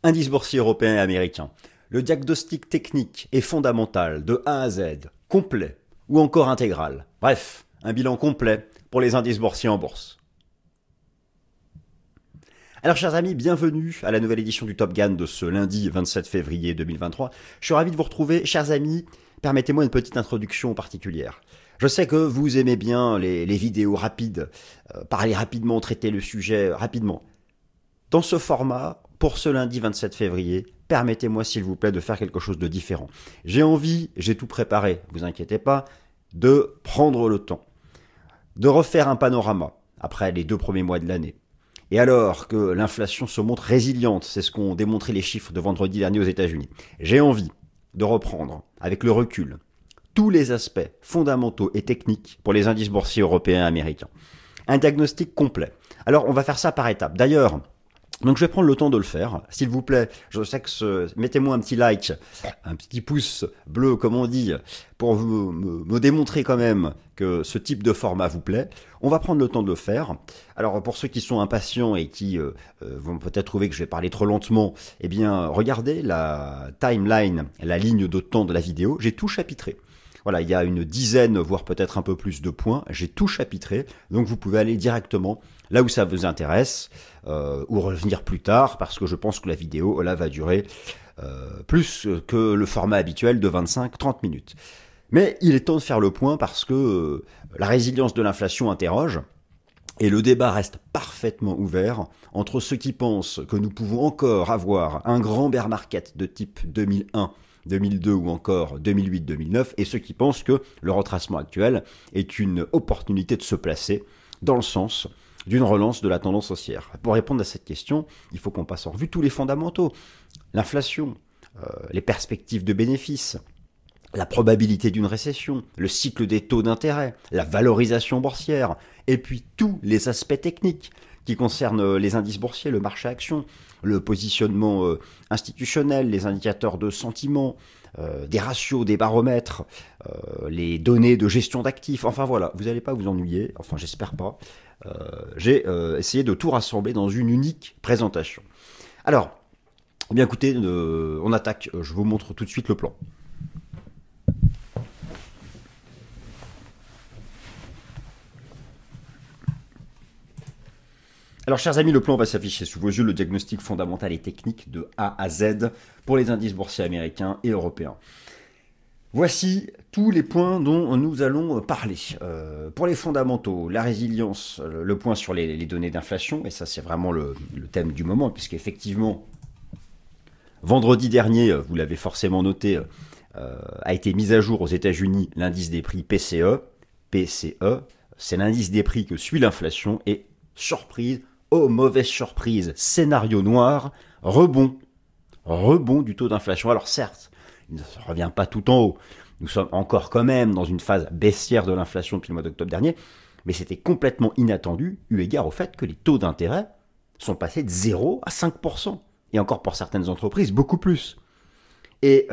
Indice boursier européen et américain. Le diagnostic technique est fondamental de A à Z, complet ou encore intégral. Bref, un bilan complet pour les indices boursiers en bourse. Alors chers amis, bienvenue à la nouvelle édition du Top Gun de ce lundi 27 février 2023. Je suis ravi de vous retrouver. Chers amis, permettez-moi une petite introduction particulière. Je sais que vous aimez bien les vidéos rapides, parler rapidement, traiter le sujet rapidement. Dans ce format, pour ce lundi 27 février, permettez-moi s'il vous plaît de faire quelque chose de différent. J'ai envie, j'ai tout préparé, vous inquiétez pas, de prendre le temps, de refaire un panorama après les 2 premiers mois de l'année. Et alors que l'inflation se montre résiliente, c'est ce qu'ont démontré les chiffres de vendredi dernier aux États-Unis, j'ai envie de reprendre, avec le recul, tous les aspects fondamentaux et techniques pour les indices boursiers européens et américains. Un diagnostic complet. Alors, on va faire ça par étapes. D'ailleurs, donc je vais prendre le temps de le faire. S'il vous plaît, je sais que mettez-moi un petit like, un petit pouce bleu, comme on dit, pour me démontrer quand même que ce type de format vous plaît. On va prendre le temps de le faire. Alors, pour ceux qui sont impatients et qui vont peut-être trouver que je vais parler trop lentement, eh bien, regardez la timeline, la ligne de temps de la vidéo. J'ai tout chapitré. Voilà, il y a une dizaine, voire peut-être un peu plus de points. J'ai tout chapitré, donc vous pouvez aller directement là où ça vous intéresse, ou revenir plus tard, parce que je pense que la vidéo là va durer plus que le format habituel de 25-30 minutes. Mais il est temps de faire le point parce que la résilience de l'inflation interroge, et le débat reste parfaitement ouvert entre ceux qui pensent que nous pouvons encore avoir un grand bear market de type 2001, 2002 ou encore 2008-2009, et ceux qui pensent que le retracement actuel est une opportunité de se placer dans le sens d'une relance de la tendance haussière. Pour répondre à cette question, il faut qu'on passe en revue tous les fondamentaux. L'inflation, les perspectives de bénéfices, la probabilité d'une récession, le cycle des taux d'intérêt, la valorisation boursière, et puis tous les aspects techniques qui concernent les indices boursiers, le marché action, le positionnement institutionnel, les indicateurs de sentiment, des ratios, des baromètres, les données de gestion d'actifs. Enfin voilà, vous n'allez pas vous ennuyer, enfin j'espère pas. J'ai essayé de tout rassembler dans une unique présentation. Alors, eh bien écoutez, on attaque, je vous montre tout de suite le plan. Alors, chers amis, le plan va s'afficher sous vos yeux, le diagnostic fondamental et technique de A à Z pour les indices boursiers américains et européens. Voici tous les points dont nous allons parler. Pour les fondamentaux, la résilience, le point sur les données d'inflation, et ça c'est vraiment le thème du moment, puisqu'effectivement, vendredi dernier, vous l'avez forcément noté, a été mis à jour aux États-Unis l'indice des prix PCE. PCE, c'est l'indice des prix que suit l'inflation, et surprise, oh mauvaise surprise, scénario noir, rebond du taux d'inflation. Alors certes, il ne revient pas tout en haut, nous sommes encore quand même dans une phase baissière de l'inflation depuis le mois d'octobre dernier, mais c'était complètement inattendu, eu égard au fait que les taux d'intérêt sont passés de 0 à 5%, et encore pour certaines entreprises, beaucoup plus. Et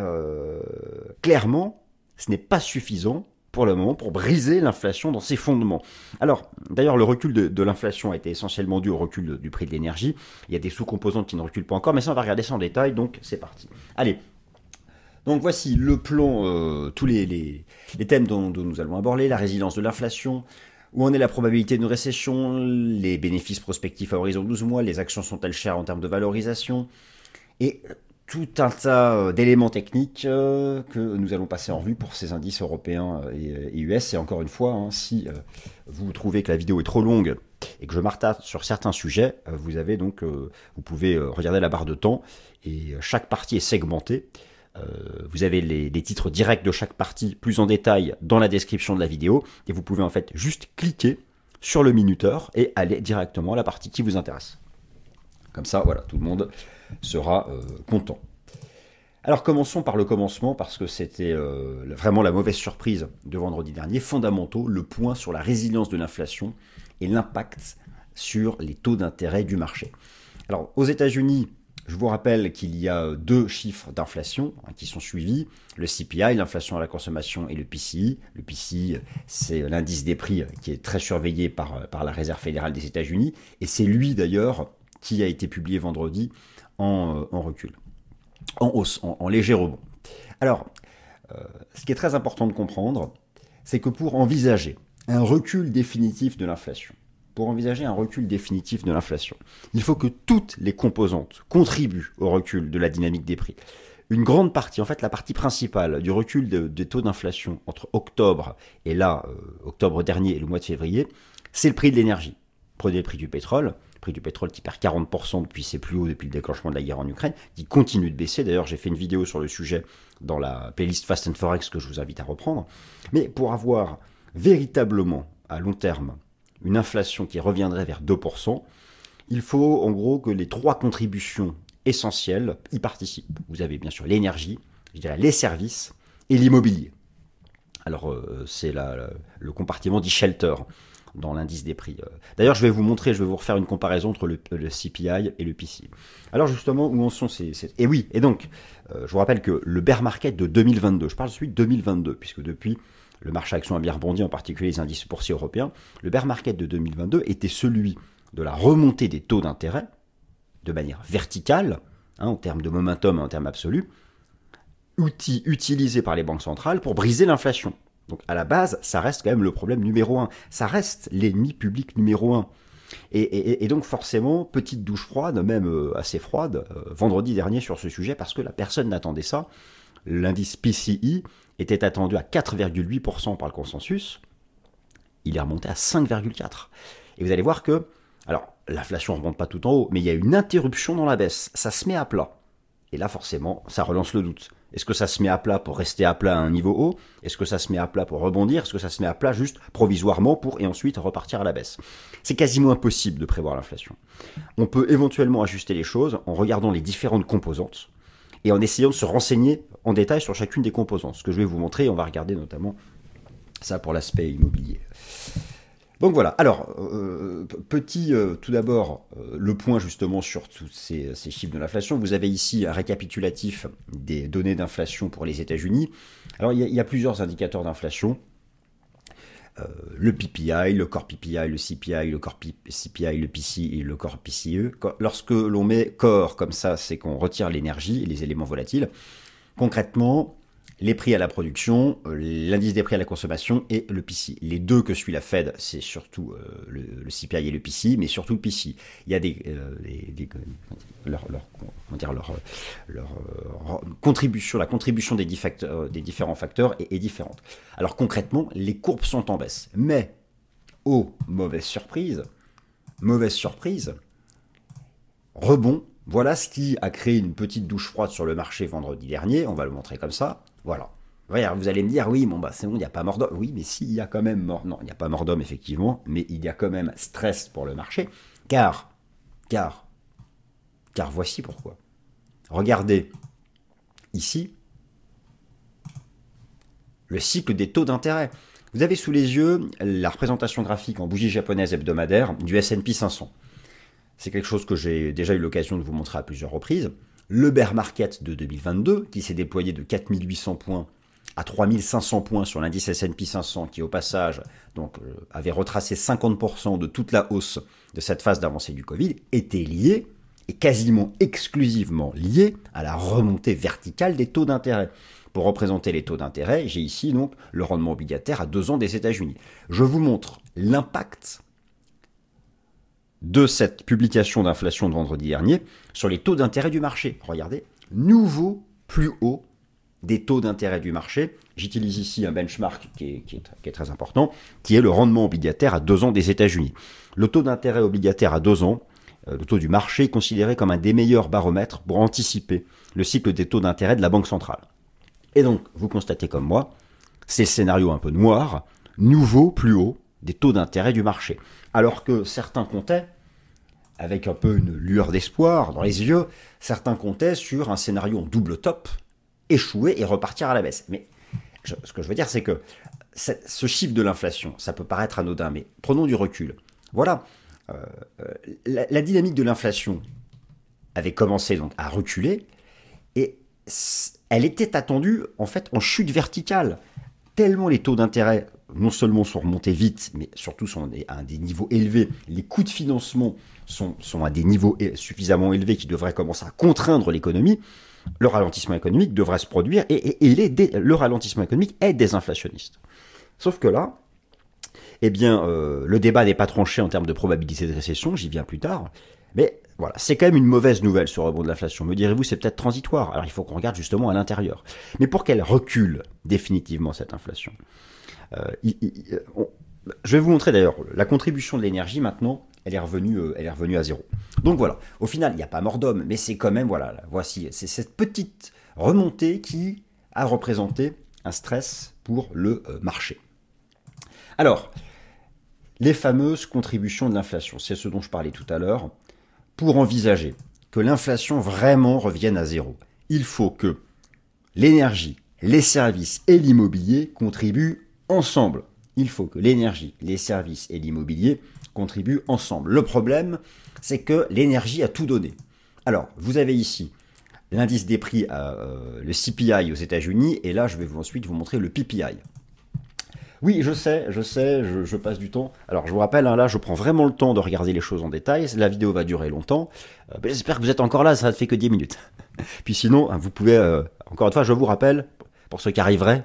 clairement, ce n'est pas suffisant pour le moment, pour briser l'inflation dans ses fondements. Alors, d'ailleurs, le recul de l'inflation a été essentiellement dû au recul du prix de l'énergie. Il y a des sous-composantes qui ne reculent pas encore, mais ça, on va regarder ça en détail, donc c'est parti. Allez, donc voici le plan, tous les thèmes dont nous allons aborder, la résilience de l'inflation, où en est la probabilité d'une récession, les bénéfices prospectifs à horizon 12 mois, les actions sont-elles chères en termes de valorisation, et tout un tas d'éléments techniques que nous allons passer en revue pour ces indices européens et US. Et encore une fois, si vous trouvez que la vidéo est trop longue et que je m'attarde sur certains sujets, vous pouvez regarder la barre de temps et chaque partie est segmentée. Vous avez les titres directs de chaque partie plus en détail dans la description de la vidéo et vous pouvez en fait juste cliquer sur le minuteur et aller directement à la partie qui vous intéresse. Comme ça, voilà, tout le monde sera content. Alors commençons par le commencement parce que c'était vraiment la mauvaise surprise de vendredi dernier. Fondamentaux, le point sur la résilience de l'inflation et l'impact sur les taux d'intérêt du marché. Alors aux États-Unis, je vous rappelle qu'il y a 2 chiffres d'inflation qui sont suivis, le CPI, l'inflation à la consommation, et le PCI. Le PCI, c'est l'indice des prix qui est très surveillé par la Réserve fédérale des États-Unis, et c'est lui d'ailleurs qui a été publié vendredi en recul, en hausse, en léger rebond. Alors, ce qui est très important de comprendre, c'est que pour envisager un recul définitif de l'inflation, il faut que toutes les composantes contribuent au recul de la dynamique des prix. Une grande partie, en fait la partie principale du recul des taux d'inflation entre octobre et là, octobre dernier et le mois de février, c'est le prix de l'énergie. Prenez le prix du pétrole qui perd 40% depuis ses plus hauts, depuis le déclenchement de la guerre en Ukraine, qui continue de baisser. D'ailleurs, j'ai fait une vidéo sur le sujet dans la playlist Fast and Forex que je vous invite à reprendre. Mais pour avoir véritablement, à long terme, une inflation qui reviendrait vers 2%, il faut en gros que les trois contributions essentielles y participent. Vous avez bien sûr l'énergie, je dirais les services et l'immobilier. Alors c'est le compartiment dit shelter dans l'indice des prix. D'ailleurs je vais vous refaire une comparaison entre le CPI et le PCE. Alors justement, où en sont Et oui, et donc, je vous rappelle que le bear market de 2022, je parle de celui de 2022, puisque depuis, le marché action a bien rebondi, en particulier les indices boursiers européens, le bear market de 2022 était celui de la remontée des taux d'intérêt, de manière verticale, en termes de momentum et en termes absolus, outil utilisé par les banques centrales pour briser l'inflation. Donc à la base, ça reste quand même le problème numéro 1. Ça reste l'ennemi public numéro 1. Et donc forcément, petite douche froide, même assez froide, vendredi dernier sur ce sujet, parce que la personne n'attendait ça. L'indice PCI était attendu à 4,8% par le consensus. Il est remonté à 5,4%. Et vous allez voir que, alors l'inflation ne remonte pas tout en haut, mais il y a une interruption dans la baisse. Ça se met à plat. Et là forcément, ça relance le doute. Est-ce que ça se met à plat pour rester à plat à un niveau haut? Est-ce que ça se met à plat pour rebondir? Est-ce que ça se met à plat juste provisoirement et ensuite repartir à la baisse? C'est quasiment impossible de prévoir l'inflation. On peut éventuellement ajuster les choses en regardant les différentes composantes et en essayant de se renseigner en détail sur chacune des composantes. Ce que je vais vous montrer, on va regarder notamment ça pour l'aspect immobilier. Donc voilà, alors, tout d'abord, le point justement sur tous ces chiffres de l'inflation. Vous avez ici un récapitulatif des données d'inflation pour les États-Unis. Alors, il y a plusieurs indicateurs d'inflation. Le PPI, le core PPI, le CPI, le core CPI, le PCE et le core PCE. Lorsque l'on met core comme ça, c'est qu'on retire l'énergie et les éléments volatiles. Concrètement, les prix à la production, l'indice des prix à la consommation et le PCE. Les deux que suit la Fed, c'est surtout le CPI et le PCE, mais surtout le PCE. Il y a leur contribution, la contribution des différents facteurs est différente. Alors concrètement, les courbes sont en baisse. Mais, mauvaise surprise, rebond. Voilà ce qui a créé une petite douche froide sur le marché vendredi dernier. On va le montrer comme ça. Voilà. Vous allez me dire, oui, c'est bon, il n'y a pas mort d'homme. Oui, mais s'il y a quand même mort... Non, il n'y a pas mort d'homme, effectivement, mais il y a quand même stress pour le marché. Car voici pourquoi. Regardez ici le cycle des taux d'intérêt. Vous avez sous les yeux la représentation graphique en bougie japonaise hebdomadaire du S&P 500. C'est quelque chose que j'ai déjà eu l'occasion de vous montrer à plusieurs reprises. Le bear market de 2022, qui s'est déployé de 4800 points à 3500 points sur l'indice S&P 500, qui au passage avait retracé 50% de toute la hausse de cette phase d'avancée du Covid, était lié, et quasiment exclusivement lié, à la remontée verticale des taux d'intérêt. Pour représenter les taux d'intérêt, j'ai ici donc le rendement obligataire à 2 ans des États-Unis. Je vous montre l'impact de cette publication d'inflation de vendredi dernier sur les taux d'intérêt du marché. Regardez, nouveau plus haut des taux d'intérêt du marché. J'utilise ici un benchmark qui est très important, qui est le rendement obligataire à 2 ans des États-Unis. Le taux d'intérêt obligataire à 2 ans, le taux du marché, est considéré comme un des meilleurs baromètres pour anticiper le cycle des taux d'intérêt de la Banque centrale. Et donc, vous constatez comme moi, c'est le scénario un peu noir, nouveau plus haut des taux d'intérêt du marché. Alors que certains comptaient, avec un peu une lueur d'espoir dans les yeux, certains comptaient sur un scénario en double top, échouer et repartir à la baisse. Mais ce que je veux dire, c'est que ce chiffre de l'inflation, ça peut paraître anodin, mais prenons du recul. Voilà, la dynamique de l'inflation avait commencé donc à reculer, et elle était attendue en fait en chute verticale. Tellement les taux d'intérêt non seulement sont remontés vite, mais surtout sont à des niveaux élevés. Les coûts de financement sont à des niveaux suffisamment élevés qui devraient commencer à contraindre l'économie. Le ralentissement économique devrait se produire et le ralentissement économique est désinflationniste. Sauf que là, eh bien, le débat n'est pas tranché en termes de probabilité de récession, j'y viens plus tard, mais voilà, c'est quand même une mauvaise nouvelle ce rebond de l'inflation. Me direz-vous, c'est peut-être transitoire. Alors il faut qu'on regarde justement à l'intérieur. Mais pour qu'elle recule définitivement cette inflation, je vais vous montrer d'ailleurs la contribution de l'énergie maintenant. Elle est revenue à zéro. Donc voilà, au final, il n'y a pas mort d'homme, mais c'est quand même, voilà, voici, c'est cette petite remontée qui a représenté un stress pour le marché. Alors, les fameuses contributions de l'inflation, c'est ce dont je parlais tout à l'heure. Pour envisager que l'inflation vraiment revienne à zéro, il faut que l'énergie, les services et l'immobilier contribuent ensemble. Il faut que l'énergie, les services et l'immobilier contribuent ensemble. Le problème, c'est que l'énergie a tout donné. Alors, vous avez ici l'indice des prix, le CPI aux États-Unis, et là, je vais ensuite vous montrer le PPI. Oui, je sais, je passe du temps. Alors, je vous rappelle, là, je prends vraiment le temps de regarder les choses en détail. La vidéo va durer longtemps. J'espère que vous êtes encore là, ça ne fait que 10 minutes. Puis sinon, vous pouvez, encore une fois, je vous rappelle, pour ceux qui arriveraient,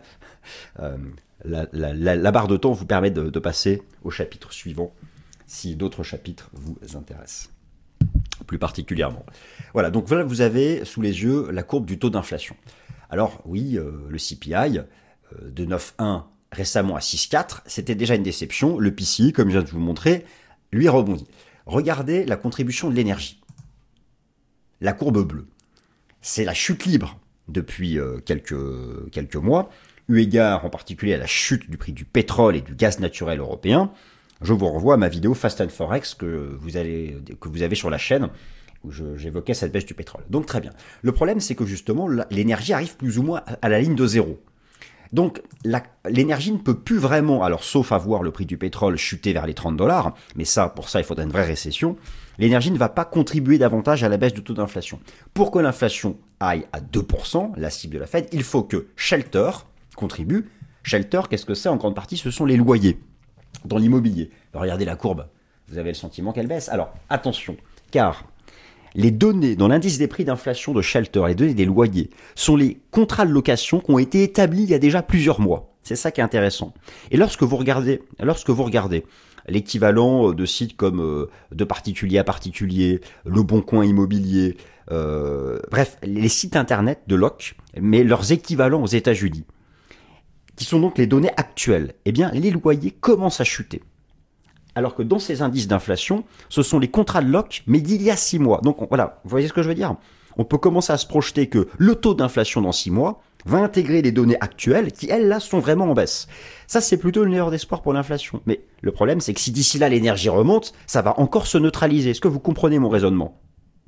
la barre de temps vous permet de passer au chapitre suivant, si d'autres chapitres vous intéressent, plus particulièrement. Voilà, donc voilà, vous avez sous les yeux la courbe du taux d'inflation. Alors, oui, le CPI de 9,1 récemment à 6,4, c'était déjà une déception. Le PCI, comme je viens de vous montrer, lui rebondit. Regardez la contribution de l'énergie. La courbe bleue. C'est la chute libre depuis quelques mois, eu égard en particulier à la chute du prix du pétrole et du gaz naturel européen. Je vous renvoie à ma vidéo Fast and Forex que vous avez sur la chaîne, où j'évoquais cette baisse du pétrole. Donc très bien. Le problème, c'est que justement, l'énergie arrive plus ou moins à la ligne de zéro. Donc l'énergie ne peut plus vraiment, alors sauf à voir le prix du pétrole chuter vers les $30, mais pour ça il faudrait une vraie récession, l'énergie ne va pas contribuer davantage à la baisse du taux d'inflation. Pour que l'inflation aille à 2%, la cible de la Fed, il faut que Shelter contribue. Shelter, qu'est-ce que c'est? En grande partie, ce sont les loyers dans l'immobilier. Regardez la courbe, vous avez le sentiment qu'elle baisse. Alors attention, car les données dans l'indice des prix d'inflation de Shelter, les données des loyers, sont les contrats de location qui ont été établis il y a déjà plusieurs mois. C'est ça qui est intéressant. Et lorsque vous regardez l'équivalent de sites comme de particulier à particulier, Le Bon Coin Immobilier, bref, les sites internet de LOC, mais leurs équivalents aux États-Unis, qui sont donc les données actuelles, eh bien, les loyers commencent à chuter. Alors que dans ces indices d'inflation, ce sont les contrats de loc, mais d'il y a 6 mois. Donc voilà, vous voyez ce que je veux dire? On peut commencer à se projeter que le taux d'inflation dans 6 mois va intégrer les données actuelles qui, elles, là, sont vraiment en baisse. Ça, c'est plutôt une lueur d'espoir pour l'inflation. Mais le problème, c'est que si d'ici là, l'énergie remonte, ça va encore se neutraliser. Est-ce que vous comprenez mon raisonnement?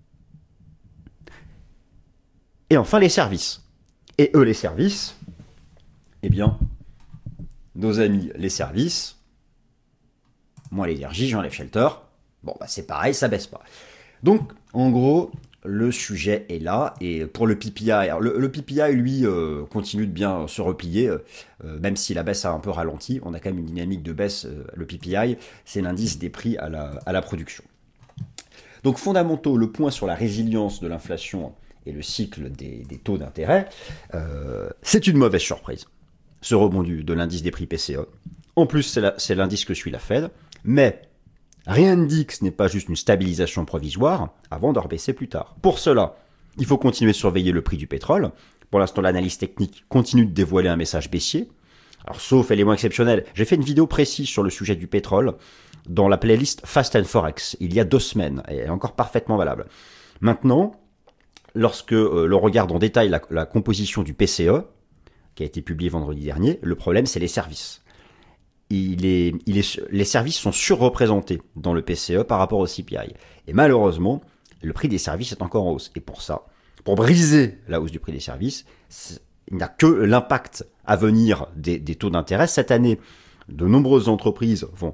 Et enfin, les services. Et eux, les services, eh bien, nos amis, les services, moi l'énergie, j'enlève Shelter. Bon, c'est pareil, ça baisse pas. Donc, en gros, le sujet est là. Et pour le PPI, alors le PPI, lui, continue de bien se replier, même si la baisse a un peu ralenti. On a quand même une dynamique de baisse. Le PPI, c'est l'indice des prix à la production. Donc, fondamentaux, le point sur la résilience de l'inflation et le cycle des taux d'intérêt, c'est une mauvaise surprise. Ce rebond de l'indice des prix PCE. En plus, c'est l'indice que suit la Fed. Mais rien ne dit que ce n'est pas juste une stabilisation provisoire avant de rebaisser plus tard. Pour cela, il faut continuer de surveiller le prix du pétrole. Pour l'instant, l'analyse technique continue de dévoiler un message baissier. Alors, sauf élément exceptionnel, j'ai fait une vidéo précise sur le sujet du pétrole dans la playlist Fast and Forex il y a 2 semaines. Elle est encore parfaitement valable. Maintenant, lorsque l'on regarde en détail la composition du PCE, qui a été publié vendredi dernier, le problème, c'est les services. Les services sont surreprésentés dans le PCE par rapport au CPI. Et malheureusement, le prix des services est encore en hausse. Et pour ça, pour briser la hausse du prix des services, il n'y a que l'impact à venir des taux d'intérêt. Cette année, de nombreuses entreprises vont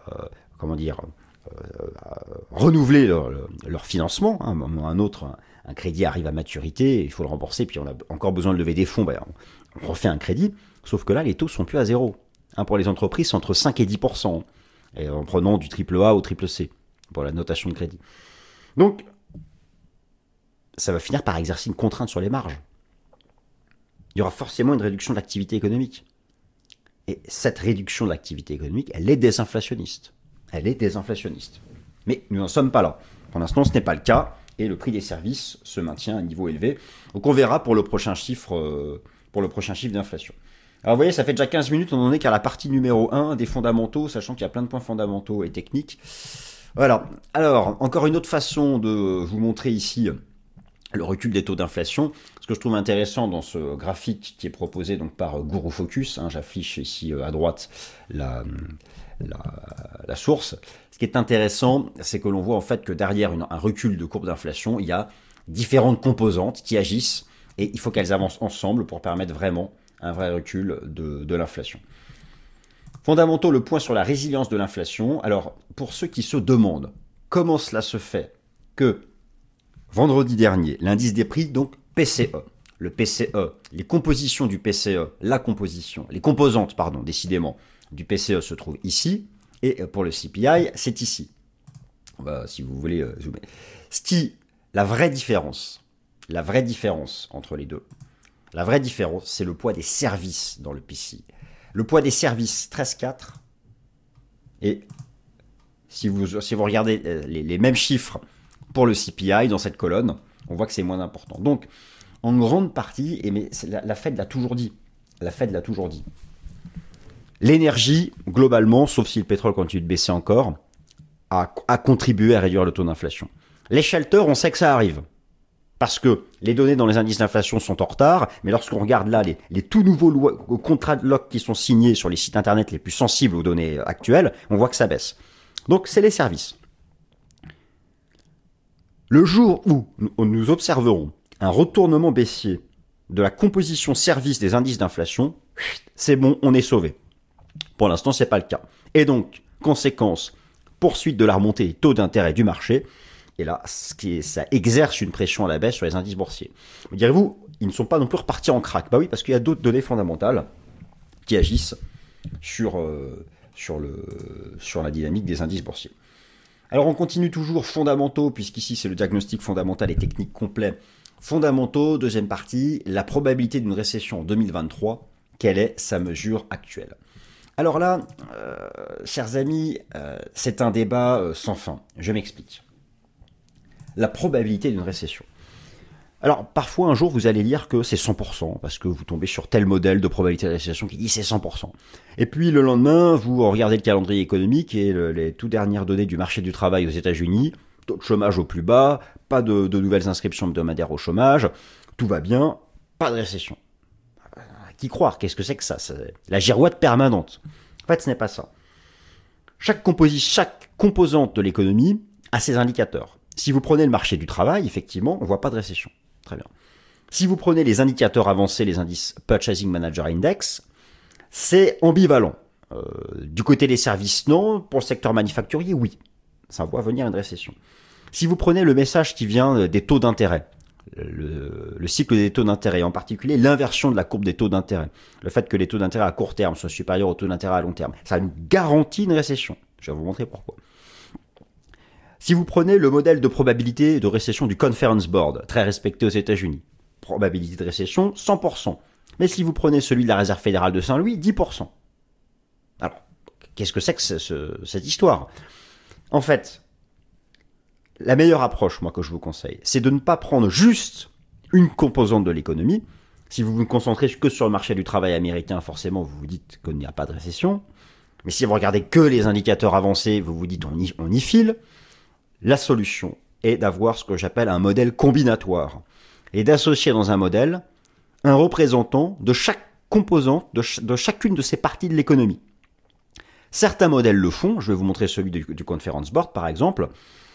renouveler leur financement. À un moment ou à un autre, un crédit arrive à maturité, il faut le rembourser, puis on a encore besoin de lever des fonds, on refait un crédit. Sauf que là, les taux sont plus à zéro. Pour les entreprises, c'est entre 5 et 10%. Et en prenant du triple A au triple C pour la notation de crédit. Donc, ça va finir par exercer une contrainte sur les marges. Il y aura forcément une réduction de l'activité économique. Et cette réduction de l'activité économique, elle est désinflationniste. Elle est désinflationniste. Mais nous n'en sommes pas là. Pour l'instant, ce n'est pas le cas. Et le prix des services se maintient à un niveau élevé. Donc on verra pour le prochain chiffre d'inflation. Alors vous voyez, ça fait déjà 15 minutes, on en est qu'à la partie numéro 1 des fondamentaux, sachant qu'il y a plein de points fondamentaux et techniques. Voilà. Alors, encore une autre façon de vous montrer ici le recul des taux d'inflation. Ce que je trouve intéressant dans ce graphique qui est proposé donc par Guru Focus, j'affiche ici à droite la source. Ce qui est intéressant, c'est que l'on voit en fait que derrière un recul de courbe d'inflation, il y a différentes composantes qui agissent et il faut qu'elles avancent ensemble pour permettre vraiment un vrai recul de l'inflation. Fondamentaux, le point sur la résilience de l'inflation. Alors, pour ceux qui se demandent comment cela se fait que vendredi dernier, l'indice des prix, donc PCE, le PCE, les compositions du PCE, les composantes, décidément, du PCE se trouvent ici, et pour le CPI, c'est ici. Si vous voulez zoomer. La vraie différence entre les deux, la vraie différence, c'est le poids des services dans le PCI. Le poids des services, 13,4. Et si vous regardez les mêmes chiffres pour le CPI dans cette colonne, on voit que c'est moins important. Donc, en grande partie, mais la Fed l'a toujours dit. L'énergie, globalement, sauf si le pétrole continue de baisser encore, a contribué à réduire le taux d'inflation. Les shelters, on sait que ça arrive. Parce que les données dans les indices d'inflation sont en retard, mais lorsqu'on regarde là les tout nouveaux contrats de loc qui sont signés sur les sites internet les plus sensibles aux données actuelles, on voit que ça baisse. Donc c'est les services. Le jour où nous observerons un retournement baissier de la composition service des indices d'inflation, c'est bon, on est sauvé. Pour l'instant, c'est pas le cas. Et donc, conséquence, poursuite de la remontée des taux d'intérêt du marché. Et là, ça exerce une pression à la baisse sur les indices boursiers. Me direz-vous, ils ne sont pas non plus repartis en crack. Bah oui, parce qu'il y a d'autres données fondamentales qui agissent sur la dynamique des indices boursiers. Alors on continue toujours fondamentaux, puisqu'ici c'est le diagnostic fondamental et technique complet. Fondamentaux, deuxième partie, la probabilité d'une récession en 2023, quelle est sa mesure actuelle? Alors là, chers amis, c'est un débat sans fin. Je m'explique. La probabilité d'une récession. Alors, parfois, un jour, vous allez lire que c'est 100%, parce que vous tombez sur tel modèle de probabilité de récession qui dit c'est 100%. Et puis, le lendemain, vous regardez le calendrier économique et les toutes dernières données du marché du travail aux États-Unis, taux de chômage au plus bas, pas de nouvelles inscriptions hebdomadaires au chômage, tout va bien, pas de récession. À qui croire? Qu'est-ce que c'est que ça? C'est la girouette permanente. En fait, ce n'est pas ça. Chaque composante de l'économie a ses indicateurs. Si vous prenez le marché du travail, effectivement, on ne voit pas de récession. Très bien. Si vous prenez les indicateurs avancés, les indices Purchasing Manager Index, c'est ambivalent. Du côté des services, non. Pour le secteur manufacturier, oui. Ça voit venir une récession. Si vous prenez le message qui vient des taux d'intérêt, le cycle des taux d'intérêt, en particulier l'inversion de la courbe des taux d'intérêt, le fait que les taux d'intérêt à court terme soient supérieurs aux taux d'intérêt à long terme, ça nous garantit une récession. Je vais vous montrer pourquoi. Si vous prenez le modèle de probabilité de récession du Conference Board, très respecté aux États-Unis, probabilité de récession 100%. Mais si vous prenez celui de la Réserve fédérale de Saint-Louis, 10%. Alors, qu'est-ce que c'est que cette histoire? En fait, la meilleure approche, moi, que je vous conseille, c'est de ne pas prendre juste une composante de l'économie. Si vous vous concentrez que sur le marché du travail américain, forcément, vous vous dites qu'il n'y a pas de récession. Mais si vous regardez que les indicateurs avancés, vous vous dites on y file. La solution est d'avoir ce que j'appelle un modèle combinatoire et d'associer dans un modèle un représentant de chaque composante, de chacune de ces parties de l'économie. Certains modèles le font, je vais vous montrer celui du Conference Board par exemple,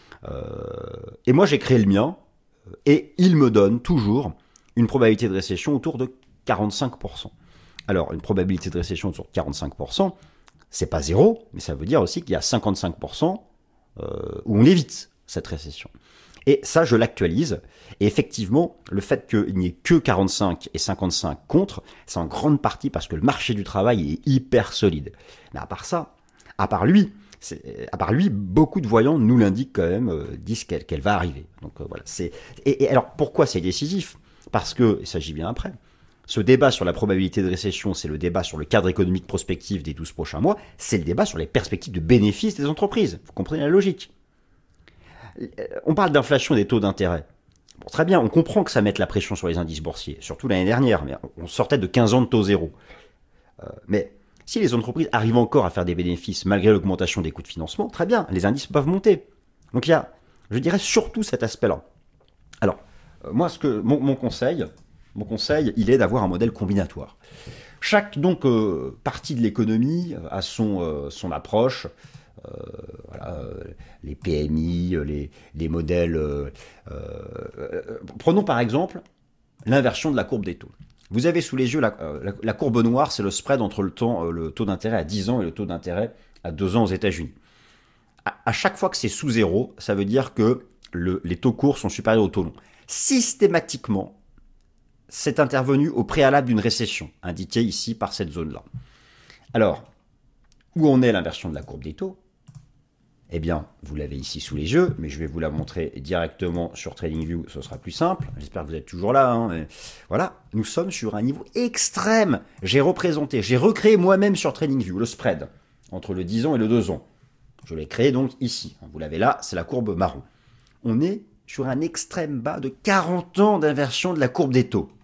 et moi j'ai créé le mien, et il me donne toujours une probabilité de récession autour de 45%. Alors une probabilité de récession autour de 45%, c'est pas zéro, mais ça veut dire aussi qu'il y a 55% où on évite cette récession. Et ça, je l'actualise. Et effectivement, le fait qu'il n'y ait que 45 et 55 contre, c'est en grande partie parce que le marché du travail est hyper solide. Mais à part ça, à part lui, beaucoup de voyants nous l'indiquent quand même, disent qu'elle va arriver. Donc voilà. Et alors, pourquoi c'est décisif? Parce que, et ça j'y viens après, ce débat sur la probabilité de récession, c'est le débat sur le cadre économique prospectif des 12 prochains mois, c'est le débat sur les perspectives de bénéfices des entreprises. Vous comprenez la logique? On parle d'inflation des taux d'intérêt. Bon, très bien, on comprend que ça mette la pression sur les indices boursiers, surtout l'année dernière, mais on sortait de 15 ans de taux zéro. Mais si les entreprises arrivent encore à faire des bénéfices malgré l'augmentation des coûts de financement, très bien, les indices peuvent monter. Donc il y a, je dirais, surtout cet aspect-là. Alors, moi, mon conseil, il est d'avoir un modèle combinatoire. Chaque donc partie de l'économie a son approche. Voilà, les PMI, les modèles. Prenons par exemple l'inversion de la courbe des taux. Vous avez sous les yeux la courbe noire, c'est le spread entre le taux d'intérêt à 10 ans et le taux d'intérêt à 2 ans aux États-Unis. À chaque fois que c'est sous zéro, ça veut dire que les taux courts sont supérieurs aux taux longs. Systématiquement, c'est intervenu au préalable d'une récession, indiquée ici par cette zone-là. Alors, où en est l'inversion de la courbe des taux? Eh bien, vous l'avez ici sous les yeux, mais je vais vous la montrer directement sur TradingView, ce sera plus simple. J'espère que vous êtes toujours là. Hein. Voilà, nous sommes sur un niveau extrême. J'ai recréé moi-même sur TradingView le spread entre le 10 ans et le 2 ans. Je l'ai créé donc ici. Vous l'avez là, c'est la courbe marron. On est sur un extrême bas de 40 ans d'inversion de la courbe des taux.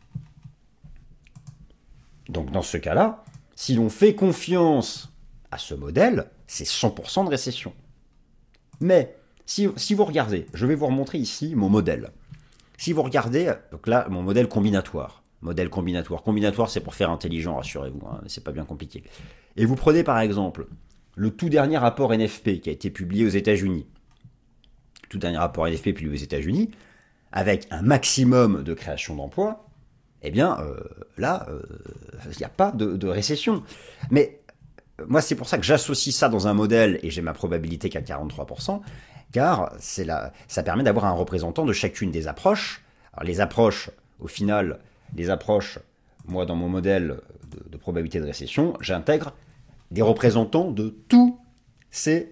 Donc dans ce cas-là, si l'on fait confiance à ce modèle, c'est 100% de récession. Mais si vous regardez, je vais vous remontrer ici mon modèle. Si vous regardez, donc là, mon modèle combinatoire. Combinatoire, c'est pour faire intelligent, rassurez-vous, hein, c'est pas bien compliqué. Et vous prenez par exemple le tout dernier rapport NFP qui a été publié aux États-Unis. Tout dernier rapport NFP publié aux États-Unis, avec un maximum de création d'emplois, eh bien, là, il n'y a pas de récession. Mais moi, c'est pour ça que j'associe ça dans un modèle et j'ai ma probabilité qu'à 43%, car ça permet d'avoir un représentant de chacune des approches. Alors, les approches, au final, moi, dans mon modèle de probabilité de récession, j'intègre des représentants de toute cette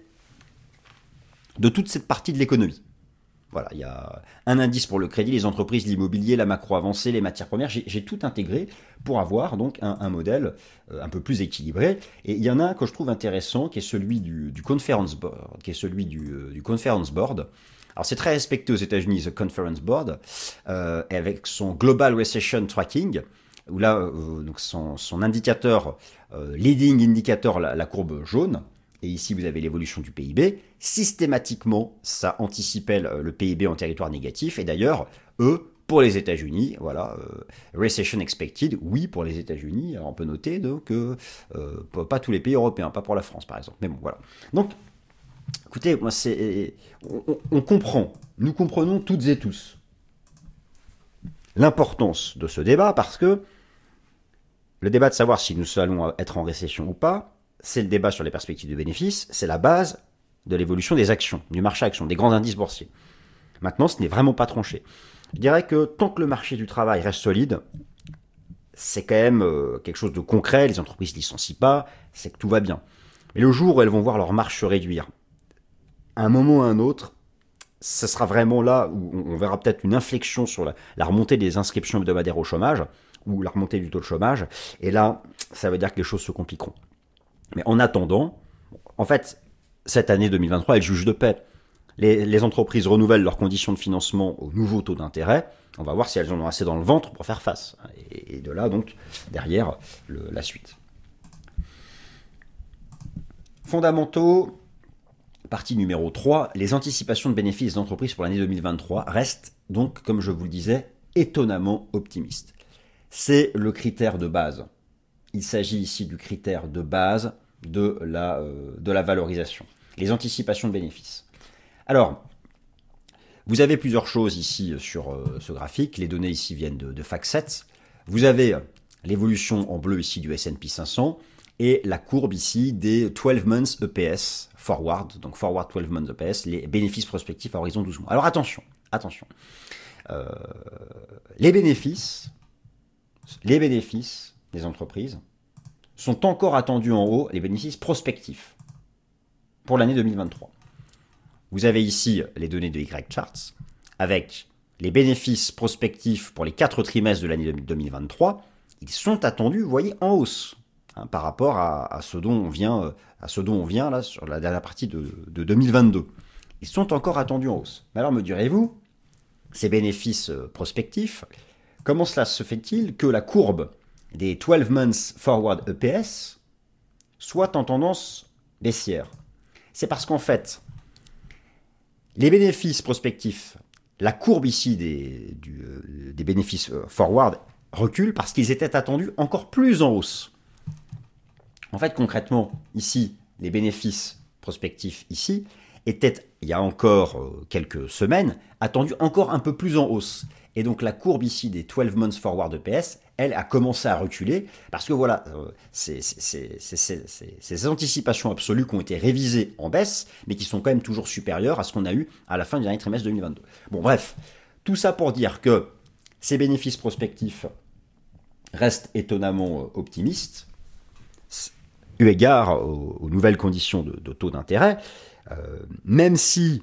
partie de l'économie. Voilà, il y a un indice pour le crédit, les entreprises, l'immobilier, la macro avancée, les matières premières. J'ai tout intégré pour avoir donc un modèle un peu plus équilibré. Et il y en a un que je trouve intéressant, qui est celui du Conference Board, du Conference Board. Alors c'est très respecté aux États-Unis, the Conference Board, et avec son Global Recession Tracking, où là, donc son indicateur, leading indicator, la courbe jaune. Et ici, vous avez l'évolution du PIB. Systématiquement, ça anticipait le PIB en territoire négatif. Et d'ailleurs, eux, pour les États-Unis, voilà, recession expected, oui, pour les États-Unis. Alors, on peut noter donc, pas tous les pays européens, pas pour la France, par exemple. Mais bon, voilà. Donc, écoutez, moi, on comprend, nous comprenons toutes et tous l'importance de ce débat parce que le débat de savoir si nous allons être en récession ou pas, c'est le débat sur les perspectives de bénéfices, c'est la base de l'évolution des actions, du marché actions, des grands indices boursiers. Maintenant, ce n'est vraiment pas tranché. Je dirais que tant que le marché du travail reste solide, c'est quand même quelque chose de concret, les entreprises ne licencient pas, c'est que tout va bien. Mais le jour où elles vont voir leur marge se réduire, à un moment ou à un autre, ce sera vraiment là où on verra peut-être une inflexion sur la remontée des inscriptions hebdomadaires au chômage, ou la remontée du taux de chômage, et là, ça veut dire que les choses se compliqueront. Mais en attendant, en fait, cette année 2023, elle juge de paix. Les entreprises renouvellent leurs conditions de financement au nouveau taux d'intérêt. On va voir si elles en ont assez dans le ventre pour faire face. Et de là, donc, derrière, la suite. Fondamentaux, partie numéro 3, les anticipations de bénéfices des entreprises pour l'année 2023 restent donc, comme je vous le disais, étonnamment optimistes. C'est le critère de base. Il s'agit ici du critère de base de la valorisation, les anticipations de bénéfices. Alors, vous avez plusieurs choses ici sur ce graphique. Les données ici viennent de FactSet. Vous avez l'évolution en bleu ici du S&P 500 et la courbe ici des 12 months EPS forward, donc forward 12 months EPS, les bénéfices prospectifs à horizon 12 mois. Alors attention, attention. Les bénéfices des entreprises sont encore attendus en haut, les bénéfices prospectifs pour l'année 2023. Vous avez ici les données de Y-Charts avec les bénéfices prospectifs pour les 4 trimestres de l'année 2023. Ils sont attendus, vous voyez, en hausse par rapport à ce dont on vient là sur la dernière partie de 2022. Ils sont encore attendus en hausse. Mais alors me direz-vous, ces bénéfices prospectifs, comment cela se fait-il que la courbe des 12 months forward EPS soit en tendance baissière? C'est parce qu'en fait, les bénéfices prospectifs, la courbe ici des bénéfices forward recule parce qu'ils étaient attendus encore plus en hausse. En fait, concrètement, ici, les bénéfices prospectifs ici étaient, il y a encore quelques semaines, attendus encore un peu plus en hausse. Et donc la courbe ici des 12 months forward EPS, elle a commencé à reculer parce que voilà, ces anticipations absolues qui ont été révisées en baisse, mais qui sont quand même toujours supérieures à ce qu'on a eu à la fin du dernier trimestre 2022. Bon bref, tout ça pour dire que ces bénéfices prospectifs restent étonnamment optimistes, eu égard aux nouvelles conditions de taux d'intérêt, même si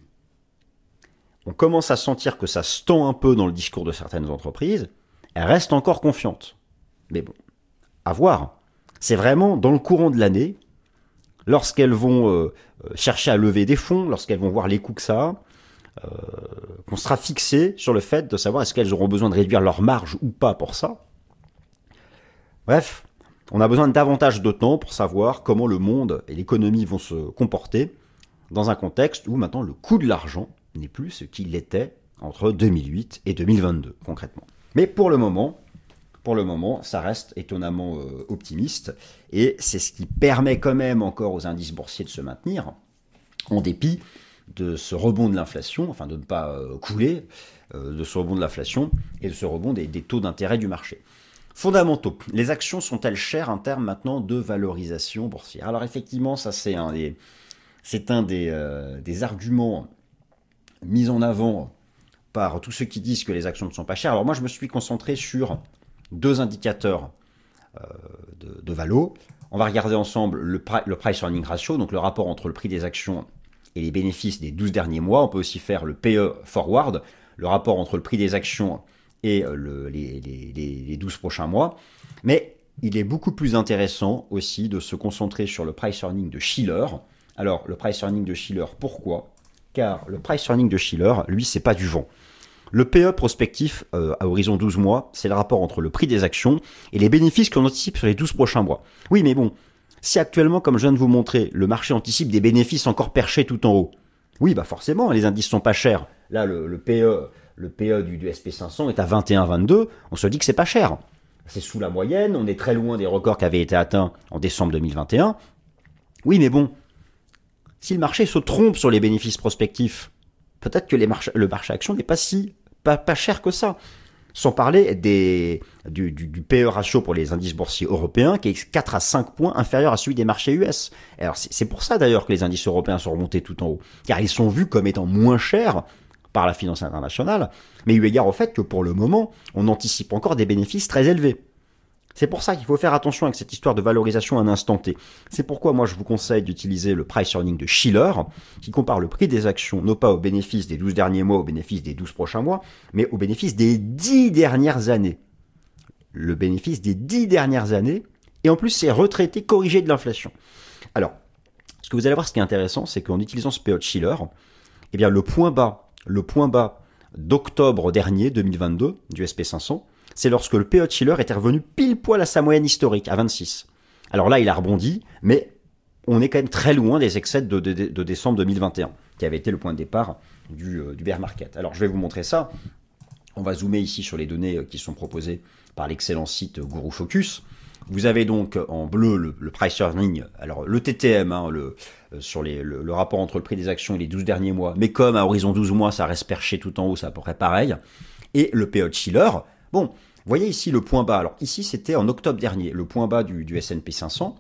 on commence à sentir que ça se tend un peu dans le discours de certaines entreprises, elles restent encore confiantes. Mais bon, à voir. C'est vraiment dans le courant de l'année, lorsqu'elles vont chercher à lever des fonds, lorsqu'elles vont voir les coûts que ça a, qu'on sera fixé sur le fait de savoir est-ce qu'elles auront besoin de réduire leur marge ou pas pour ça. Bref, on a besoin de davantage de temps pour savoir comment le monde et l'économie vont se comporter dans un contexte où maintenant le coût de l'argent n'est plus ce qu'il était entre 2008 et 2022, concrètement. Mais pour le moment, ça reste étonnamment optimiste, et c'est ce qui permet quand même encore aux indices boursiers de se maintenir, en dépit de ce rebond de l'inflation, enfin de ne pas couler, de ce rebond de l'inflation et de ce rebond des taux d'intérêt du marché. Fondamentaux. Les actions sont-elles chères en termes maintenant de valorisation boursière? Alors effectivement, ça c'est un des arguments mis en avant par tous ceux qui disent que les actions ne sont pas chères. Alors moi, je me suis concentré sur 2 indicateurs de valo. On va regarder ensemble le price earning ratio, donc le rapport entre le prix des actions et les bénéfices des 12 derniers mois. On peut aussi faire le PE forward, le rapport entre le prix des actions et les 12 prochains mois. Mais il est beaucoup plus intéressant aussi de se concentrer sur le price earning de Shiller. Alors, le price earning de Shiller, pourquoi? Car le price earning de Shiller, lui, c'est pas du vent. Le PE prospectif à horizon 12 mois, c'est le rapport entre le prix des actions et les bénéfices qu'on anticipe sur les 12 prochains mois. Oui, mais bon, si actuellement, comme je viens de vous montrer, le marché anticipe des bénéfices encore perchés tout en haut, oui, bah forcément, les indices sont pas chers. Là, le PE du SP500 est à 21,22, on se dit que c'est pas cher. C'est sous la moyenne, on est très loin des records qui avaient été atteints en décembre 2021. Oui, mais bon, si le marché se trompe sur les bénéfices prospectifs, peut-être que le marché action n'est pas cher que ça. Sans parler du PE ratio pour les indices boursiers européens, qui est 4 à 5 points inférieur à celui des marchés US. Alors c'est pour ça d'ailleurs que les indices européens sont remontés tout en haut, car ils sont vus comme étant moins chers par la finance internationale, mais eu égard au fait que pour le moment, on anticipe encore des bénéfices très élevés. C'est pour ça qu'il faut faire attention avec cette histoire de valorisation à un instant T. C'est pourquoi moi je vous conseille d'utiliser le price earning de Shiller, qui compare le prix des actions non pas au bénéfice des 12 derniers mois, au bénéfice des 12 prochains mois, mais au bénéfice des 10 dernières années. Le bénéfice des 10 dernières années, et en plus c'est retraité, corrigé de l'inflation. Alors, ce que vous allez voir, ce qui est intéressant, c'est qu'en utilisant ce PE de Shiller, eh bien le point bas d'octobre dernier, 2022, du SP500, c'est lorsque le PE de Shiller était revenu pile poil à sa moyenne historique, à 26. Alors là, il a rebondi, mais on est quand même très loin des excès de décembre 2021, qui avait été le point de départ du bear market. Alors je vais vous montrer ça. On va zoomer ici sur les données qui sont proposées par l'excellent site Guru Focus. Vous avez donc en bleu le price earning, alors le TTM, sur le rapport entre le prix des actions et les 12 derniers mois, mais comme à horizon 12 mois, ça reste perché tout en haut, c'est à peu près pareil. Et le PE de Shiller. Bon, vous voyez ici le point bas. Alors ici, c'était en octobre dernier, le point bas du S&P 500.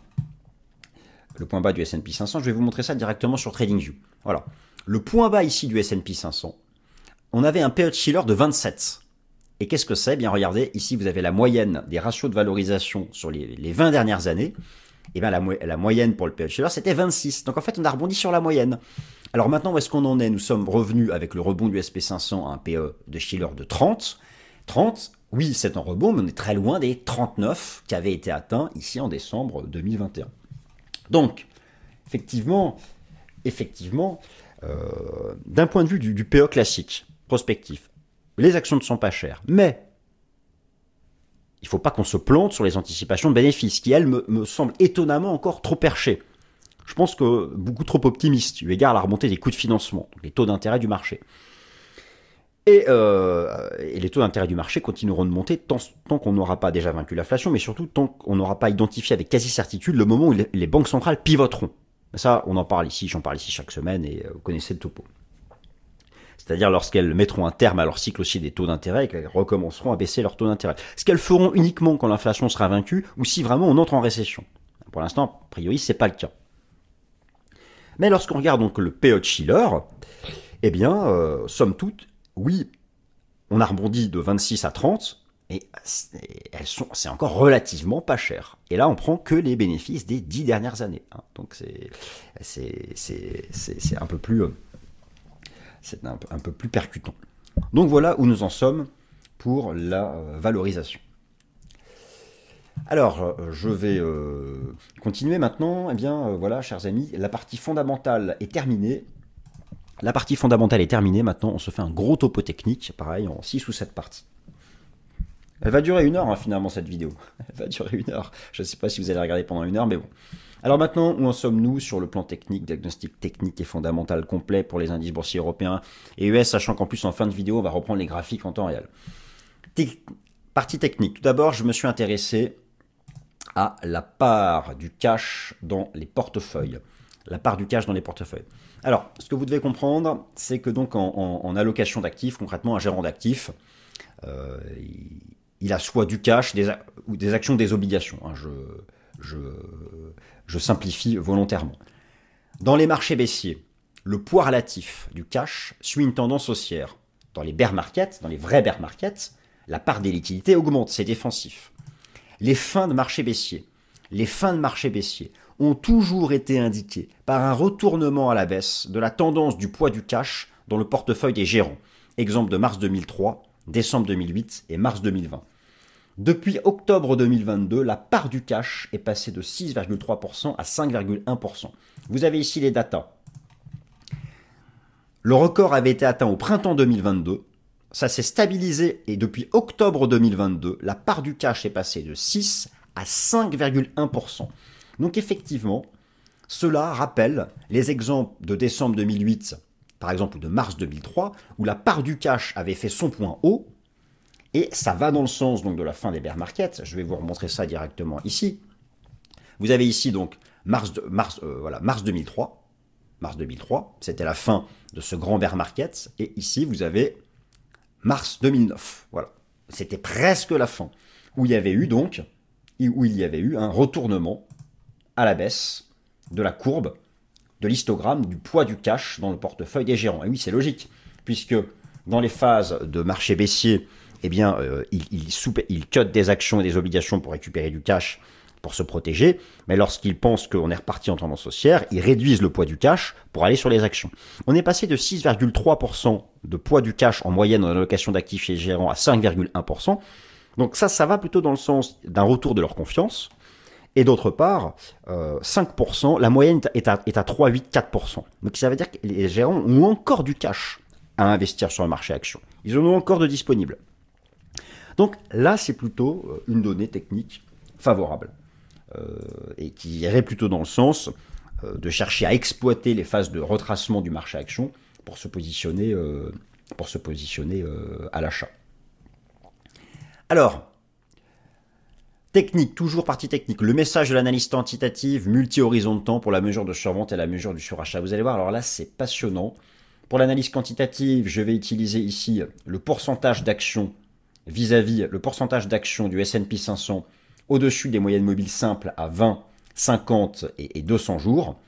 Le point bas du S&P 500, je vais vous montrer ça directement sur TradingView. Voilà. Le point bas ici du S&P 500, on avait un PE de Shiller de 27. Et qu'est-ce que c'est? Bien, regardez, ici, vous avez la moyenne des ratios de valorisation sur les 20 dernières années. Et bien, la moyenne pour le PE de Shiller, c'était 26. Donc, en fait, on a rebondi sur la moyenne. Alors maintenant, où est-ce qu'on en est? Nous sommes revenus avec le rebond du SP500 à un PE de Shiller de 30. 30, oui, c'est un rebond, mais on est très loin des 39 qui avaient été atteints ici en décembre 2021. Donc, effectivement, d'un point de vue du PE classique, prospectif, les actions ne sont pas chères, mais il ne faut pas qu'on se plante sur les anticipations de bénéfices, qui, elles, me semblent étonnamment encore trop perchées. Je pense que beaucoup trop optimistes, eu égard à la remontée des coûts de financement, donc les taux d'intérêt du marché. Et les taux d'intérêt du marché continueront de monter tant qu'on n'aura pas déjà vaincu l'inflation, mais surtout tant qu'on n'aura pas identifié avec quasi-certitude le moment où les banques centrales pivoteront. Ça, on en parle ici, j'en parle ici chaque semaine, et vous connaissez le topo. C'est-à-dire lorsqu'elles mettront un terme à leur cycle aussi des taux d'intérêt et qu'elles recommenceront à baisser leurs taux d'intérêt. Ce qu'elles feront uniquement quand l'inflation sera vaincue ou si vraiment on entre en récession. Pour l'instant, a priori, c'est pas le cas. Mais lorsqu'on regarde donc le PE de Shiller, eh bien, somme toute, oui, on a rebondi de 26 à 30, et c'est encore relativement pas cher. Et là, on prend que les bénéfices des 10 dernières années. Donc c'est un peu plus... C'est un peu plus percutant. Donc voilà où nous en sommes pour la valorisation. Alors, je vais continuer maintenant. Eh bien, voilà, chers amis, la partie fondamentale est terminée. Maintenant, on se fait un gros topo technique, pareil, en 6 ou 7 parties. Elle va durer 1 heure, finalement, cette vidéo. Elle va durer 1 heure. Je ne sais pas si vous allez regarder pendant 1 heure, mais bon. Alors maintenant, où en sommes-nous sur le plan technique, diagnostic technique et fondamental complet pour les indices boursiers européens et US, sachant qu'en plus, en fin de vidéo, on va reprendre les graphiques en temps réel. Partie technique. Tout d'abord, je me suis intéressé à la part du cash dans les portefeuilles. Alors, ce que vous devez comprendre, c'est que donc en allocation d'actifs, concrètement, un gérant d'actifs, il a soit du cash, ou des actions, des obligations. Je simplifie volontairement. Dans les marchés baissiers, le poids relatif du cash suit une tendance haussière. Dans les bear markets, dans les vrais bear markets, la part des liquidités augmente, c'est défensif. Les fins de marché baissier ont toujours été indiquées par un retournement à la baisse de la tendance du poids du cash dans le portefeuille des gérants. Exemple de mars 2003, décembre 2008 et mars 2020. Depuis octobre 2022, la part du cash est passée de 6,3% à 5,1%. Vous avez ici les datas. Le record avait été atteint au printemps 2022. Ça s'est stabilisé et depuis octobre 2022, la part du cash est passée de 6 à 5,1%. Donc effectivement, cela rappelle les exemples de décembre 2008, par exemple, ou de mars 2003, où la part du cash avait fait son point haut. Et ça va dans le sens donc de la fin des bear markets. Je vais vous remontrer ça directement ici. Vous avez ici donc mars 2003. Mars 2003, c'était la fin de ce grand bear market. Et ici, vous avez mars 2009. Voilà. C'était presque la fin. Où il y avait eu un retournement à la baisse de la courbe, de l'histogramme, du poids du cash dans le portefeuille des gérants. Et oui, c'est logique, puisque dans les phases de marché baissier, eh bien, ils cut des actions et des obligations pour récupérer du cash pour se protéger, mais lorsqu'ils pensent qu'on est reparti en tendance haussière, ils réduisent le poids du cash pour aller sur les actions. On est passé de 6,3% de poids du cash en moyenne en allocation d'actifs chez les gérants à 5,1%. Donc ça va plutôt dans le sens d'un retour de leur confiance. Et d'autre part, 5%, la moyenne est à 3,8-4%. Donc ça veut dire que les gérants ont encore du cash à investir sur le marché action. Ils en ont encore de disponibles. Donc là, c'est plutôt une donnée technique favorable et qui irait plutôt dans le sens de chercher à exploiter les phases de retracement du marché action pour se positionner à l'achat. Alors, technique, toujours partie technique, le message de l'analyse quantitative multi-horizon de temps pour la mesure de survente et la mesure du surachat. Vous allez voir, alors là, c'est passionnant. Pour l'analyse quantitative, je vais utiliser ici le pourcentage d'actions vis-à-vis le pourcentage d'actions du S&P 500 au-dessus des moyennes mobiles simples à 20, 50 et 200 jours.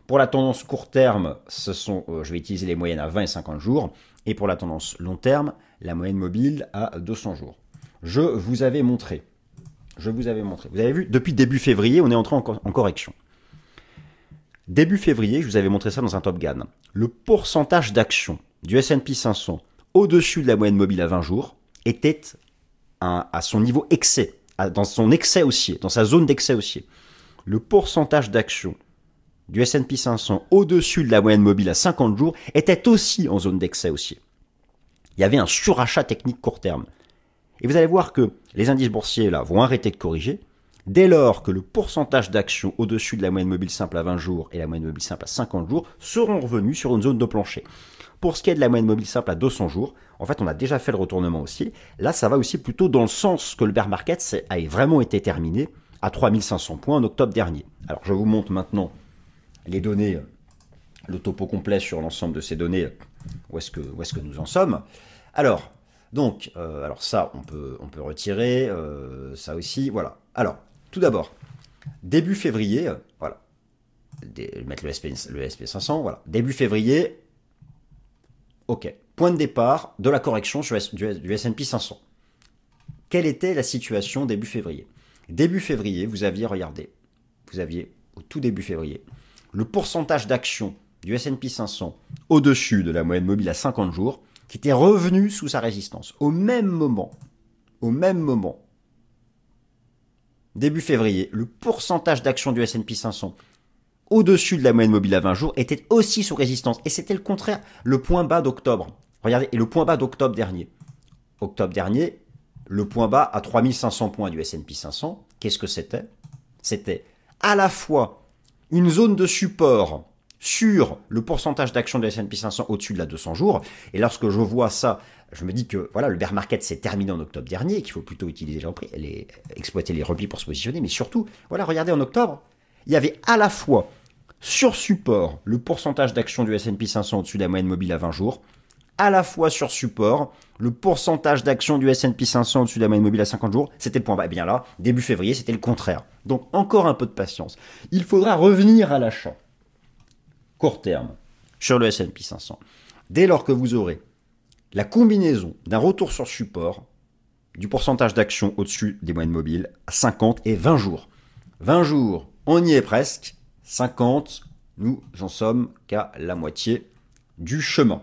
Pour la tendance court terme, je vais utiliser les moyennes à 20 et 50 jours. Et pour la tendance long terme, la moyenne mobile à 200 jours. Je vous avais montré. Vous avez vu, depuis début février, on est entré en correction. Début février, je vous avais montré ça dans un Top Gun. Le pourcentage d'actions du S&P 500 au-dessus de la moyenne mobile à 20 jours était à son niveau excès, dans son excès haussier, dans sa zone d'excès haussier. Le pourcentage d'actions du S&P 500 au-dessus de la moyenne mobile à 50 jours était aussi en zone d'excès haussier. Il y avait un surachat technique court terme. Et vous allez voir que les indices boursiers là vont arrêter de corriger dès lors que le pourcentage d'actions au-dessus de la moyenne mobile simple à 20 jours et la moyenne mobile simple à 50 jours seront revenus sur une zone de plancher. Pour ce qui est de la moyenne mobile simple à 200 jours, en fait, on a déjà fait le retournement haussier. Là, ça va aussi plutôt dans le sens que le bear market a vraiment été terminé à 3500 points en octobre dernier. Alors, je vous montre maintenant les données, le topo complet sur l'ensemble de ces données, où est-ce que nous en sommes. Alors ça, on peut retirer, ça aussi, voilà. Alors, tout d'abord, début février, voilà, mettre le SP500, voilà, début février, ok, point de départ de la correction du S&P 500. Quelle était la situation début février ? Début février, vous aviez au tout début février, le pourcentage d'actions du S&P 500 au-dessus de la moyenne mobile à 50 jours qui était revenu sous sa résistance. Au même moment, début février, le pourcentage d'actions du S&P 500 au-dessus de la moyenne mobile à 20 jours était aussi sous résistance. Et c'était le contraire, le point bas d'octobre. Regardez, et le point bas d'octobre dernier. Octobre dernier, le point bas à 3500 points du S&P 500, qu'est-ce que c'était ? C'était à la fois une zone de support sur le pourcentage d'actions de S&P 500 au-dessus de la 200 jours. Et lorsque je vois ça, je me dis que voilà, le bear market s'est terminé en octobre dernier et qu'il faut plutôt utiliser exploiter les replis pour se positionner. Mais surtout, voilà, regardez en octobre, il y avait à la fois sur support le pourcentage d'actions du S&P 500 au-dessus de la moyenne mobile à 20 jours, à la fois sur support le pourcentage d'actions du S&P 500 au-dessus de la moyenne mobile à 50 jours, c'était le point bas. Et bien là, début février, c'était le contraire. Donc encore un peu de patience. Il faudra revenir à l'achat court terme sur le S&P 500. Dès lors que vous aurez la combinaison d'un retour sur support, du pourcentage d'actions au-dessus des moyennes mobiles à 50 et 20 jours. 20 jours, on y est presque. 50, nous en sommes qu'à la moitié du chemin.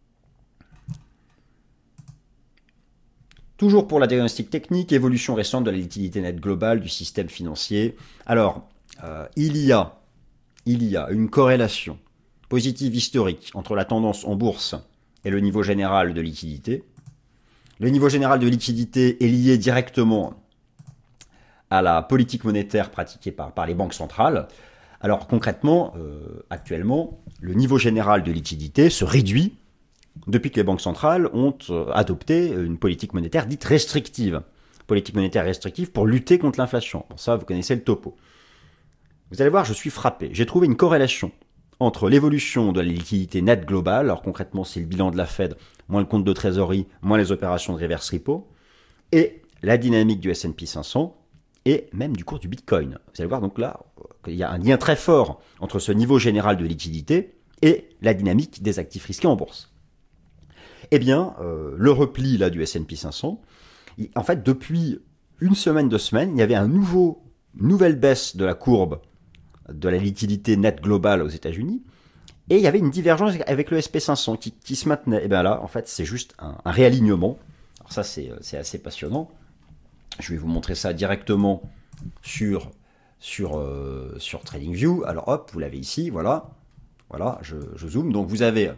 Toujours pour la diagnostic technique, évolution récente de la liquidité nette globale du système financier. Alors, il y a une corrélation positive historique entre la tendance en bourse et le niveau général de liquidité. Le niveau général de liquidité est lié directement à la politique monétaire pratiquée par les banques centrales. Alors concrètement, actuellement, le niveau général de liquidité se réduit depuis que les banques centrales ont adopté une politique monétaire dite restrictive. Politique monétaire restrictive pour lutter contre l'inflation. Bon, ça, vous connaissez le topo. Vous allez voir, je suis frappé. J'ai trouvé une corrélation entre l'évolution de la liquidité nette globale, alors concrètement c'est le bilan de la Fed, moins le compte de trésorerie, moins les opérations de reverse repo, et la dynamique du S&P 500, et même du cours du Bitcoin. Vous allez voir donc là, il y a un lien très fort entre ce niveau général de liquidité et la dynamique des actifs risqués en bourse. Eh bien, le repli là, du S&P 500, en fait depuis une semaine, 2 semaines, il y avait une nouvelle baisse de la courbe de la liquidité nette globale aux États-Unis, et il y avait une divergence avec le SP500 qui se maintenait. Et bien là, en fait, c'est juste un réalignement. Alors ça, c'est assez passionnant. Je vais vous montrer ça directement sur TradingView. Alors hop, vous l'avez ici, voilà, je zoome. Donc vous avez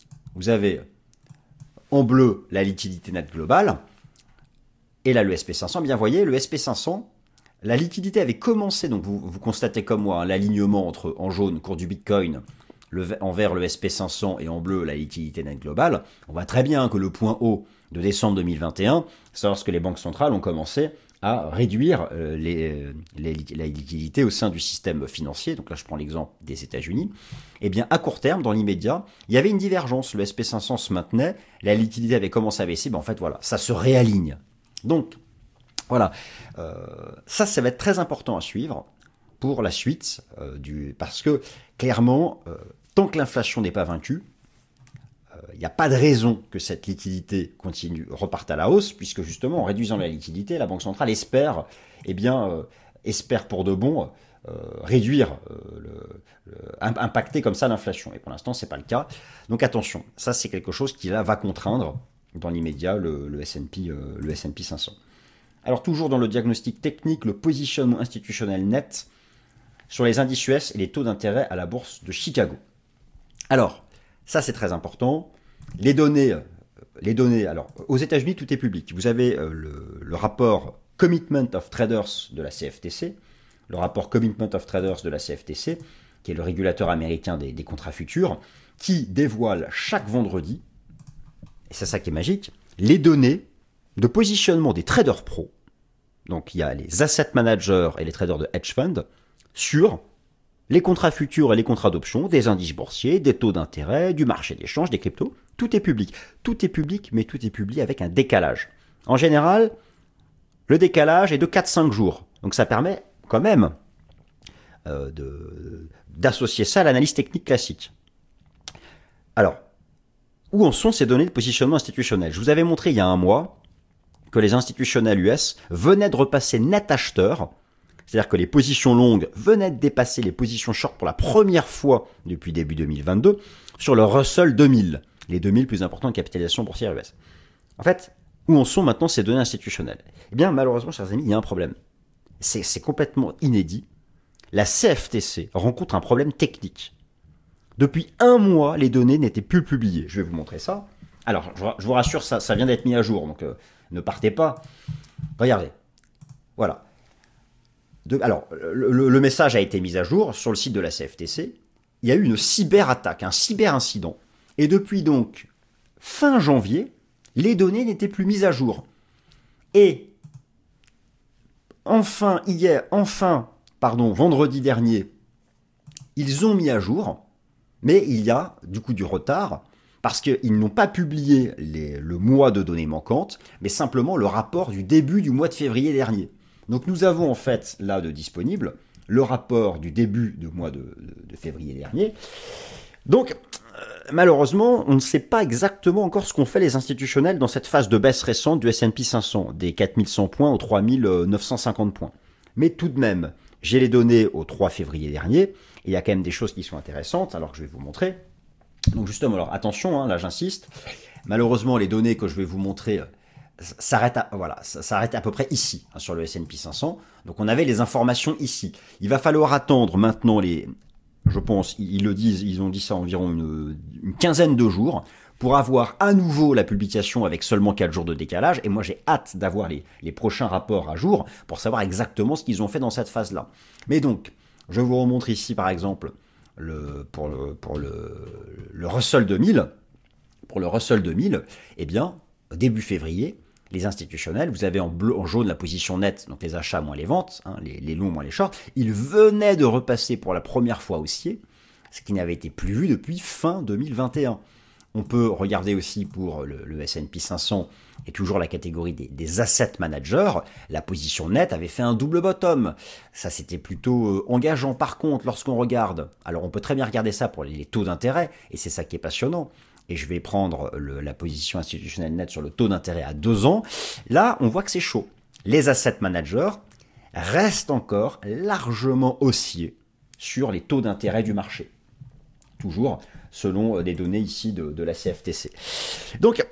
en bleu la liquidité nette globale, et là le SP500. Bien, voyez, le SP500, la liquidité avait commencé, donc vous constatez comme moi, l'alignement entre en jaune cours du Bitcoin, en vert le SP500 et en bleu la liquidité nette globale. On voit très bien que le point haut de décembre 2021, c'est lorsque les banques centrales ont commencé à réduire la liquidité au sein du système financier. Donc là, je prends l'exemple des États-Unis. Eh bien, à court terme, dans l'immédiat, il y avait une divergence. Le SP500 se maintenait, la liquidité avait commencé à baisser. Ben, en fait, voilà, ça se réaligne. Donc, voilà, ça va être très important à suivre pour la suite, parce que clairement, tant que l'inflation n'est pas vaincue, il n'y a pas de raison que cette liquidité reparte à la hausse, puisque justement, en réduisant la liquidité, la Banque centrale espère, espère pour de bon réduire, impacter comme ça l'inflation. Et pour l'instant, c'est pas le cas. Donc attention, ça c'est quelque chose qui là va contraindre dans l'immédiat le S&P 500. Alors toujours dans le diagnostic technique, le positionnement institutionnel net sur les indices US et les taux d'intérêt à la bourse de Chicago. Alors, ça c'est très important. Les données, alors aux États-Unis tout est public. Vous avez le rapport Commitment of Traders de la CFTC, le rapport Commitment of Traders de la CFTC, qui est le régulateur américain des contrats futurs, qui dévoile chaque vendredi, et c'est ça qui est magique, les données de positionnement des traders pros. Donc il y a les asset managers et les traders de hedge fund sur les contrats futurs et les contrats d'options, des indices boursiers, des taux d'intérêt, du marché d'échange, des cryptos. Tout est public. Tout est public, mais tout est publié avec un décalage. En général, le décalage est de 4-5 jours. Donc ça permet quand même d'associer ça à l'analyse technique classique. Alors, où en sont ces données de positionnement institutionnel ? Je vous avais montré il y a un mois que les institutionnels US venaient de repasser net acheteur, c'est-à-dire que les positions longues venaient de dépasser les positions short pour la première fois depuis début 2022 sur le Russell 2000, les 2000 plus importants de capitalisation boursière US. En fait, où en sont maintenant ces données institutionnelles ? Eh bien, malheureusement, chers amis, il y a un problème. C'est complètement inédit. La CFTC rencontre un problème technique. Depuis un mois, les données n'étaient plus publiées. Je vais vous montrer ça. Alors, je vous rassure, ça vient d'être mis à jour, donc ne partez pas. Regardez. Voilà. Alors, le message a été mis à jour sur le site de la CFTC. Il y a eu une cyberattaque, un cyberincident. Et depuis donc fin janvier, les données n'étaient plus mises à jour. Et vendredi dernier, ils ont mis à jour, mais il y a du coup du retard, parce qu'ils n'ont pas publié le mois de données manquantes, mais simplement le rapport du début du mois de février dernier. Donc nous avons en fait là de disponible le rapport du début du mois de février dernier. Donc malheureusement, on ne sait pas exactement encore ce qu'ont fait les institutionnels dans cette phase de baisse récente du S&P 500, des 4100 points aux 3950 points. Mais tout de même, j'ai les données au 3 février dernier, et il y a quand même des choses qui sont intéressantes, alors que je vais vous montrer. Donc justement, alors attention, là j'insiste, malheureusement les données que je vais vous montrer s'arrêtent à peu près ici, sur le S&P 500. Donc on avait les informations ici. Il va falloir attendre maintenant je pense, ils ont dit ça environ une quinzaine de jours, pour avoir à nouveau la publication avec seulement 4 jours de décalage. Et moi, j'ai hâte d'avoir les prochains rapports à jour pour savoir exactement ce qu'ils ont fait dans cette phase-là. Mais donc, je vous remontre ici, par exemple, pour le Russell 2000. Pour le Russell 2000, eh bien, début février, les institutionnels, vous avez en jaune la position nette, donc les achats moins les ventes, les longs moins les shorts, ils venaient de repasser pour la première fois haussier, ce qui n'avait été plus vu depuis fin 2021. On peut regarder aussi pour le S&P 500 et toujours la catégorie des asset managers, la position nette avait fait un double bottom. Ça, c'était plutôt engageant. Par contre, lorsqu'on regarde, alors on peut très bien regarder ça pour les taux d'intérêt, et c'est ça qui est passionnant. Et je vais prendre la position institutionnelle nette sur le taux d'intérêt à 2 ans. Là, on voit que c'est chaud. Les asset managers restent encore largement haussiers sur les taux d'intérêt du marché. Toujours selon des données ici de la CFTC. Donc,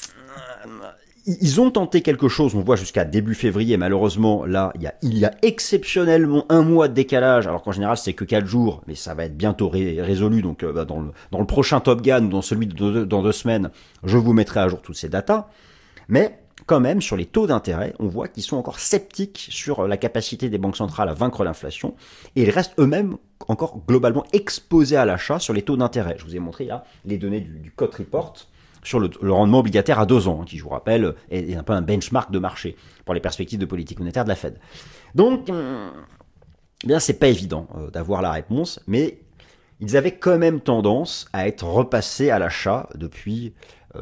ils ont tenté quelque chose, on voit jusqu'à début février, malheureusement, là, il y a exceptionnellement un mois de décalage, alors qu'en général, c'est que 4 jours, mais ça va être bientôt résolu, donc dans le prochain Top Gun, ou dans celui dans 2 semaines, je vous mettrai à jour toutes ces datas, mais quand même, sur les taux d'intérêt, on voit qu'ils sont encore sceptiques sur la capacité des banques centrales à vaincre l'inflation, et ils restent eux-mêmes encore globalement exposés à l'achat sur les taux d'intérêt. Je vous ai montré là les données du Cote Report sur le rendement obligataire à 2 ans, qui, je vous rappelle, est un peu un benchmark de marché pour les perspectives de politique monétaire de la Fed. Donc, eh bien, c'est pas évident d'avoir la réponse, mais ils avaient quand même tendance à être repassés à l'achat depuis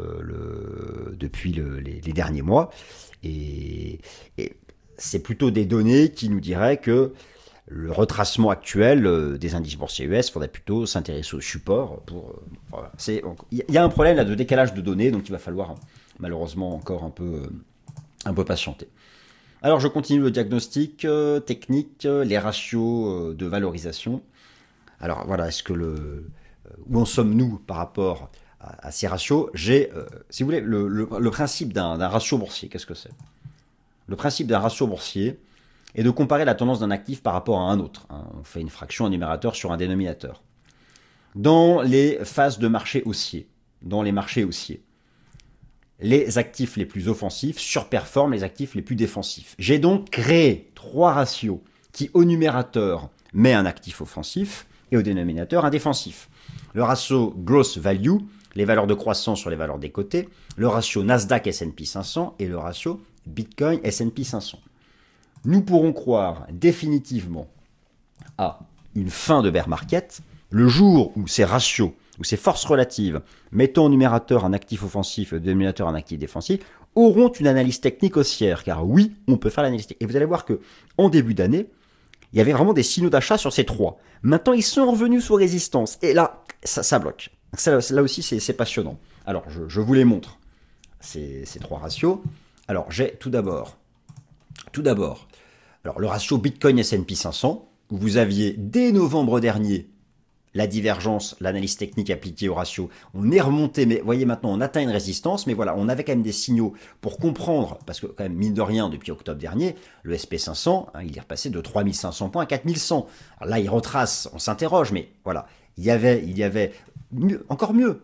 les derniers mois, et c'est plutôt des données qui nous diraient que le retracement actuel des indices boursiers US, il faudrait plutôt s'intéresser au support. Voilà. Il y a un problème là de décalage de données, donc il va falloir malheureusement encore un peu patienter. Alors je continue le diagnostic technique, les ratios de valorisation. Alors voilà, où en sommes-nous par rapport à ces ratios? J'ai, si vous voulez, le principe d'un ratio boursier, qu'est-ce que c'est? Le principe d'un ratio boursier est de comparer la tendance d'un actif par rapport à un autre. On fait une fraction, un numérateur sur un dénominateur. Dans les phases de marché haussier, dans les marchés haussiers, les actifs les plus offensifs surperforment les actifs les plus défensifs. J'ai donc créé 3 ratios qui, au numérateur, met un actif offensif et au dénominateur, un défensif. Le ratio Growth Value, les valeurs de croissance sur les valeurs des côtés, le ratio Nasdaq S&P 500 et le ratio Bitcoin S&P 500. Nous pourrons croire définitivement à une fin de bear market le jour où ces ratios, où ces forces relatives, mettant au numérateur un actif offensif et au dénominateur un actif défensif, auront une analyse technique haussière. Car oui, on peut faire l'analyse technique. Et vous allez voir que en début d'année, il y avait vraiment des signaux d'achat sur ces 3. Maintenant, ils sont revenus sous résistance. Et là, ça bloque. Là aussi, c'est passionnant. Alors, je vous les montre, ces 3 ratios. Alors, j'ai tout d'abord, alors le ratio Bitcoin S&P 500, où vous aviez dès novembre dernier la divergence, l'analyse technique appliquée au ratio. On est remonté, mais vous voyez maintenant, on atteint une résistance, mais voilà, on avait quand même des signaux pour comprendre, parce que quand même, mine de rien, depuis octobre dernier, le SP500, il est repassé de 3500 points à 4100. Alors là, il retrace, on s'interroge, mais voilà, il y avait mieux, encore mieux.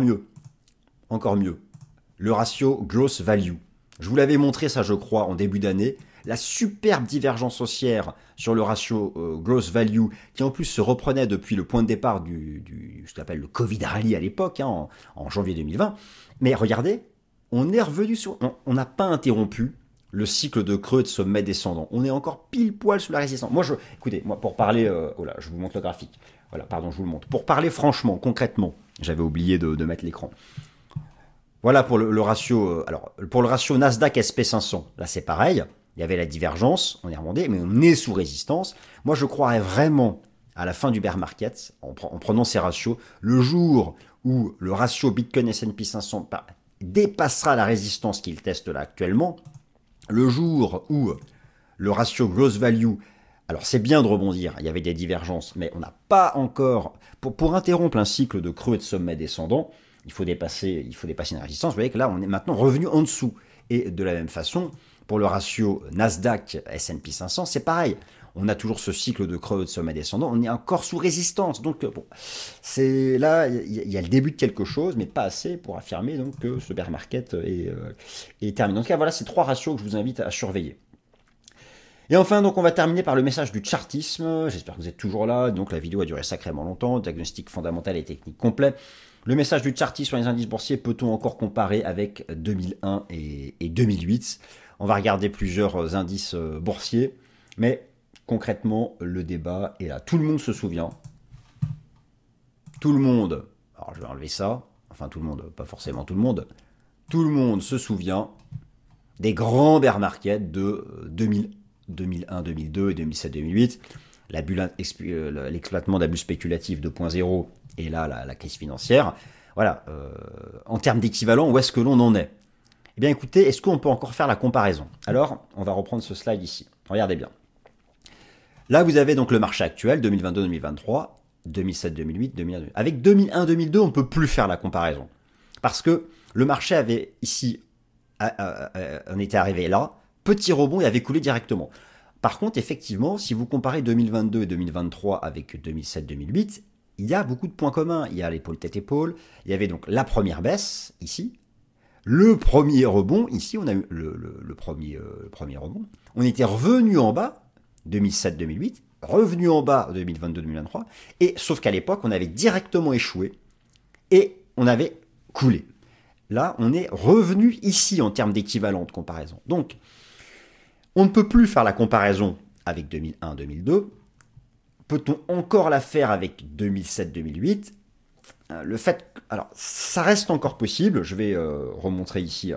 Le ratio Growth Value. Je vous l'avais montré ça, je crois, en début d'année. La superbe divergence haussière sur le ratio Growth Value, qui en plus se reprenait depuis le point de départ ce qu'on appelle le Covid Rally à l'époque, en janvier 2020. Mais regardez, on est revenu on n'a pas interrompu le cycle de creux de sommet descendant. On est encore pile poil sous la résistance. Écoutez, pour parler, je vous montre le graphique. Voilà, pardon, je vous le montre. Pour parler franchement, concrètement, j'avais oublié de mettre l'écran. Voilà pour le ratio. Alors, pour le ratio Nasdaq SP500, là c'est pareil. Il y avait la divergence, on est remonté, mais on est sous résistance. Moi, je croirais vraiment à la fin du bear market, en prenant ces ratios, le jour où le ratio Bitcoin S&P 500 dépassera la résistance qu'il teste là actuellement, le jour où le ratio Growth Value, alors c'est bien de rebondir, il y avait des divergences, mais on n'a pas encore, pour interrompre un cycle de creux et de sommet descendant, il faut dépasser une résistance. Vous voyez que là, on est maintenant revenu en dessous. Et de la même façon, pour le ratio Nasdaq S&P 500, c'est pareil. On a toujours ce cycle de creux de sommet descendant. On est encore sous résistance. Donc, c'est là, il y a le début de quelque chose, mais pas assez pour affirmer donc, que ce bear market est terminé. En tout cas, voilà ces 3 ratios que je vous invite à surveiller. Et enfin, donc, on va terminer par le message du chartisme. J'espère que vous êtes toujours là. Donc, la vidéo a duré sacrément longtemps. Diagnostic fondamental et technique complet. Le message du chartisme sur les indices boursiers, peut-on encore comparer avec 2001 et 2008 ? On va regarder plusieurs indices boursiers, mais concrètement, le débat est là. Tout le monde se souvient. Tout le monde, alors je vais enlever ça, enfin tout le monde, pas forcément tout le monde. Tout le monde se souvient des grands bear markets de 2001, 2002 et 2007, 2008. L'exploitement d'abus spéculatifs 2.0 et là la crise financière. Voilà, en termes d'équivalent, où est-ce que l'on en est ? Eh bien écoutez, est-ce qu'on peut encore faire la comparaison ? Alors, on va reprendre ce slide ici. Regardez bien. Là, vous avez donc le marché actuel, 2022-2023, 2007-2008, 2001-2002. Avec 2001-2002, on ne peut plus faire la comparaison. Parce que le marché avait ici, on était arrivé là, petit rebond et avait coulé directement. Par contre, effectivement, si vous comparez 2022 et 2023 avec 2007-2008, il y a beaucoup de points communs. Il y a l'épaule tête-épaule. Il y avait donc la première baisse, ici. Le premier rebond, ici, on a eu le premier rebond. On était revenu en bas, 2007-2008, revenu en bas, 2022-2023, et sauf qu'à l'époque, on avait directement échoué et on avait coulé. Là, on est revenu ici en termes d'équivalent de comparaison. Donc, on ne peut plus faire la comparaison avec 2001-2002. Peut-on encore la faire avec 2007-2008 ? Alors, ça reste encore possible. Je vais remontrer ici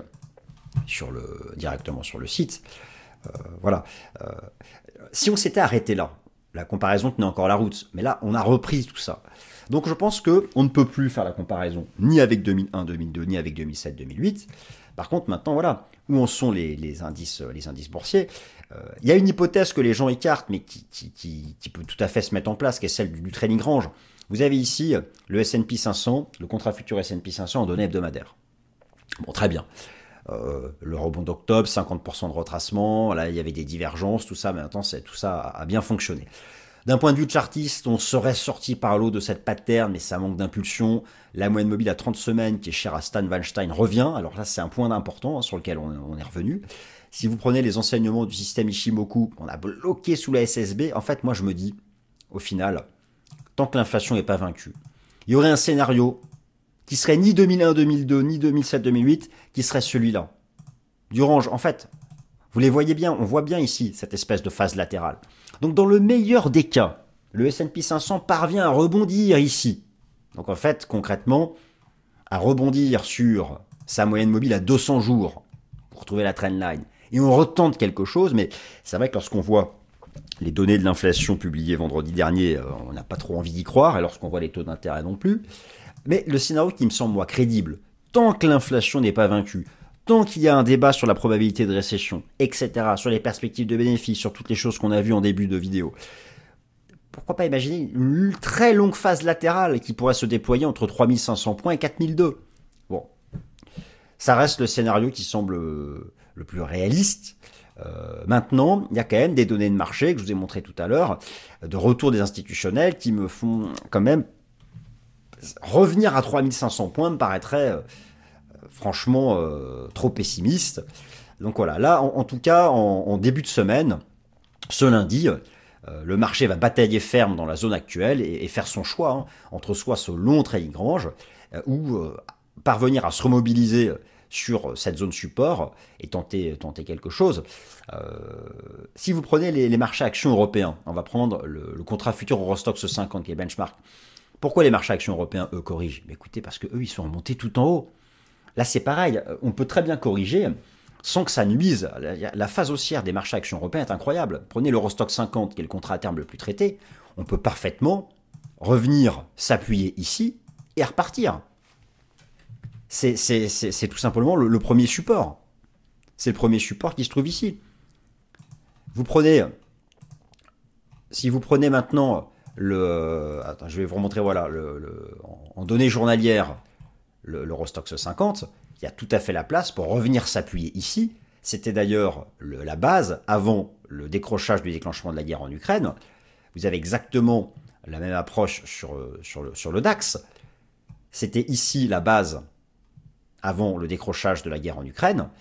directement sur le site. Voilà. Si on s'était arrêté là, la comparaison tenait encore la route. Mais là, on a repris tout ça. Donc je pense qu'on ne peut plus faire la comparaison ni avec 2001, 2002, ni avec 2007, 2008. Par contre, maintenant, voilà, où en sont les indices boursiers. Il y a une hypothèse que les gens écartent, mais qui peut tout à fait se mettre en place, qui est celle du trading range. Vous avez ici le S&P 500, le contrat futur S&P 500 en données hebdomadaires. Bon, très bien. Le rebond d'octobre, 50% de retracement, là il y avait des divergences, tout ça, mais maintenant tout ça a bien fonctionné. D'un point de vue chartiste, on serait sorti par l'eau de cette pattern, mais ça manque d'impulsion. La moyenne mobile à 30 semaines, qui est chère à Stan Weinstein, revient. Alors là, c'est un point important sur lequel on est revenu. Si vous prenez les enseignements du système Ishimoku, on a bloqué sous la SSB. En fait, moi, je me dis, au final, tant que l'inflation n'est pas vaincue, il y aurait un scénario qui serait ni 2001-2002, ni 2007-2008, qui serait celui-là. Du range, en fait, vous les voyez bien, on voit bien ici cette espèce de phase latérale. Donc dans le meilleur des cas, le S&P 500 parvient à rebondir ici. Donc en fait, concrètement, à rebondir sur sa moyenne mobile à 200 jours pour trouver la trendline. Et on retente quelque chose, mais c'est vrai que lorsqu'on voit les données de l'inflation publiées vendredi dernier, on n'a pas trop envie d'y croire, et lorsqu'on voit les taux d'intérêt non plus. Mais le scénario qui me semble, moi, crédible, tant que l'inflation n'est pas vaincue, tant qu'il y a un débat sur la probabilité de récession, etc., sur les perspectives de bénéfices, sur toutes les choses qu'on a vues en début de vidéo, pourquoi pas imaginer une très longue phase latérale qui pourrait se déployer entre 3500 points et 4002. Bon, ça reste le scénario qui semble le plus réaliste. Maintenant, il y a quand même des données de marché que je vous ai montré tout à l'heure, de retour des institutionnels qui me font quand même revenir à 3500 points me paraîtrait franchement trop pessimiste. Donc voilà, là en tout cas en début de semaine, ce lundi, le marché va batailler ferme dans la zone actuelle et faire son choix entre soit ce long trading range ou parvenir à se remobiliser sur cette zone support et tenter quelque chose. Si vous prenez les marchés actions européens, on va prendre le contrat futur Eurostoxx 50 qui est benchmark. Pourquoi les marchés actions européens, eux, corrigent? Mais écoutez, parce que eux, ils sont remontés tout en haut. Là, c'est pareil, on peut très bien corriger sans que ça nuise. La phase haussière des marchés actions européens est incroyable. Prenez l'Eurostoxx 50, qui est le contrat à terme le plus traité, on peut parfaitement revenir s'appuyer ici et repartir. C'est tout simplement le premier support. C'est le premier support qui se trouve ici. Si vous prenez maintenant je vais vous remontrer, voilà, en données journalières, l'Eurostoxx 50, il y a tout à fait la place pour revenir s'appuyer ici. C'était d'ailleurs la base avant le décrochage du déclenchement de la guerre en Ukraine. Vous avez exactement la même approche sur le DAX. C'était ici la base avant le décrochage de la guerre en Ukraine.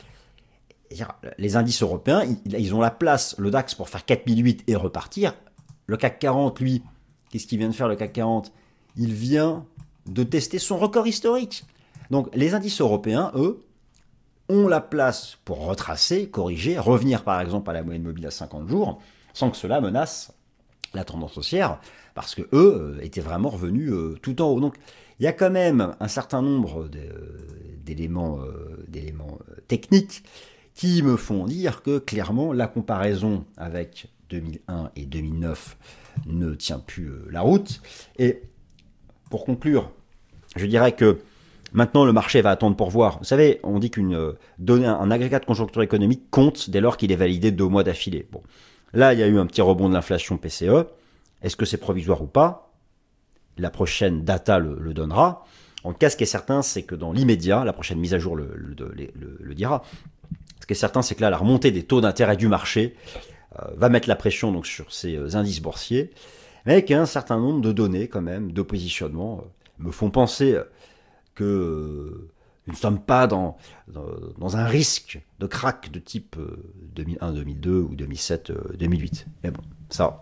Les indices européens, ils ont la place, le DAX, pour faire 4008 et repartir. Le CAC 40, lui, qu'est-ce qu'il vient de faire, le CAC 40? Il vient de tester son record historique. Donc les indices européens, eux, ont la place pour retracer, corriger, revenir par exemple à la moyenne mobile à 50 jours, sans que cela menace la tendance haussière, parce que eux étaient vraiment revenus tout en haut. Donc il y a quand même un certain nombre d'éléments techniques qui me font dire que clairement la comparaison avec 2001 et 2009 ne tient plus la route. Et pour conclure, je dirais que maintenant le marché va attendre pour voir. Vous savez, on dit un agrégat de conjoncture économique compte dès lors qu'il est validé 2 mois d'affilée. Bon, là il y a eu un petit rebond de l'inflation PCE. Est-ce que c'est provisoire ou pas? La prochaine data le donnera. En tout cas, ce qui est certain, c'est que dans l'immédiat, la prochaine mise à jour le dira. Ce qui est certain, c'est que là, la remontée des taux d'intérêt du marché va mettre la pression donc sur ces indices boursiers, mais avec un certain nombre de données quand même, de positionnement, me font penser que nous ne sommes pas dans un risque de crack de type 2001, 2002 ou 2007, 2008. Mais bon, ça,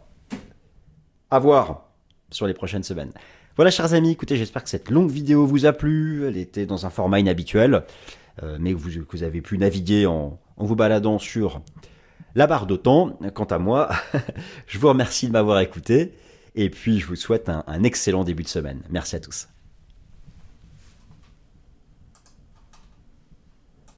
à voir sur les prochaines semaines. Voilà, chers amis, écoutez, j'espère que cette longue vidéo vous a plu. Elle était dans un format inhabituel, mais que vous avez pu naviguer en vous baladant sur la barre de temps. Quant à moi, je vous remercie de m'avoir écouté et puis je vous souhaite un excellent début de semaine. Merci à tous.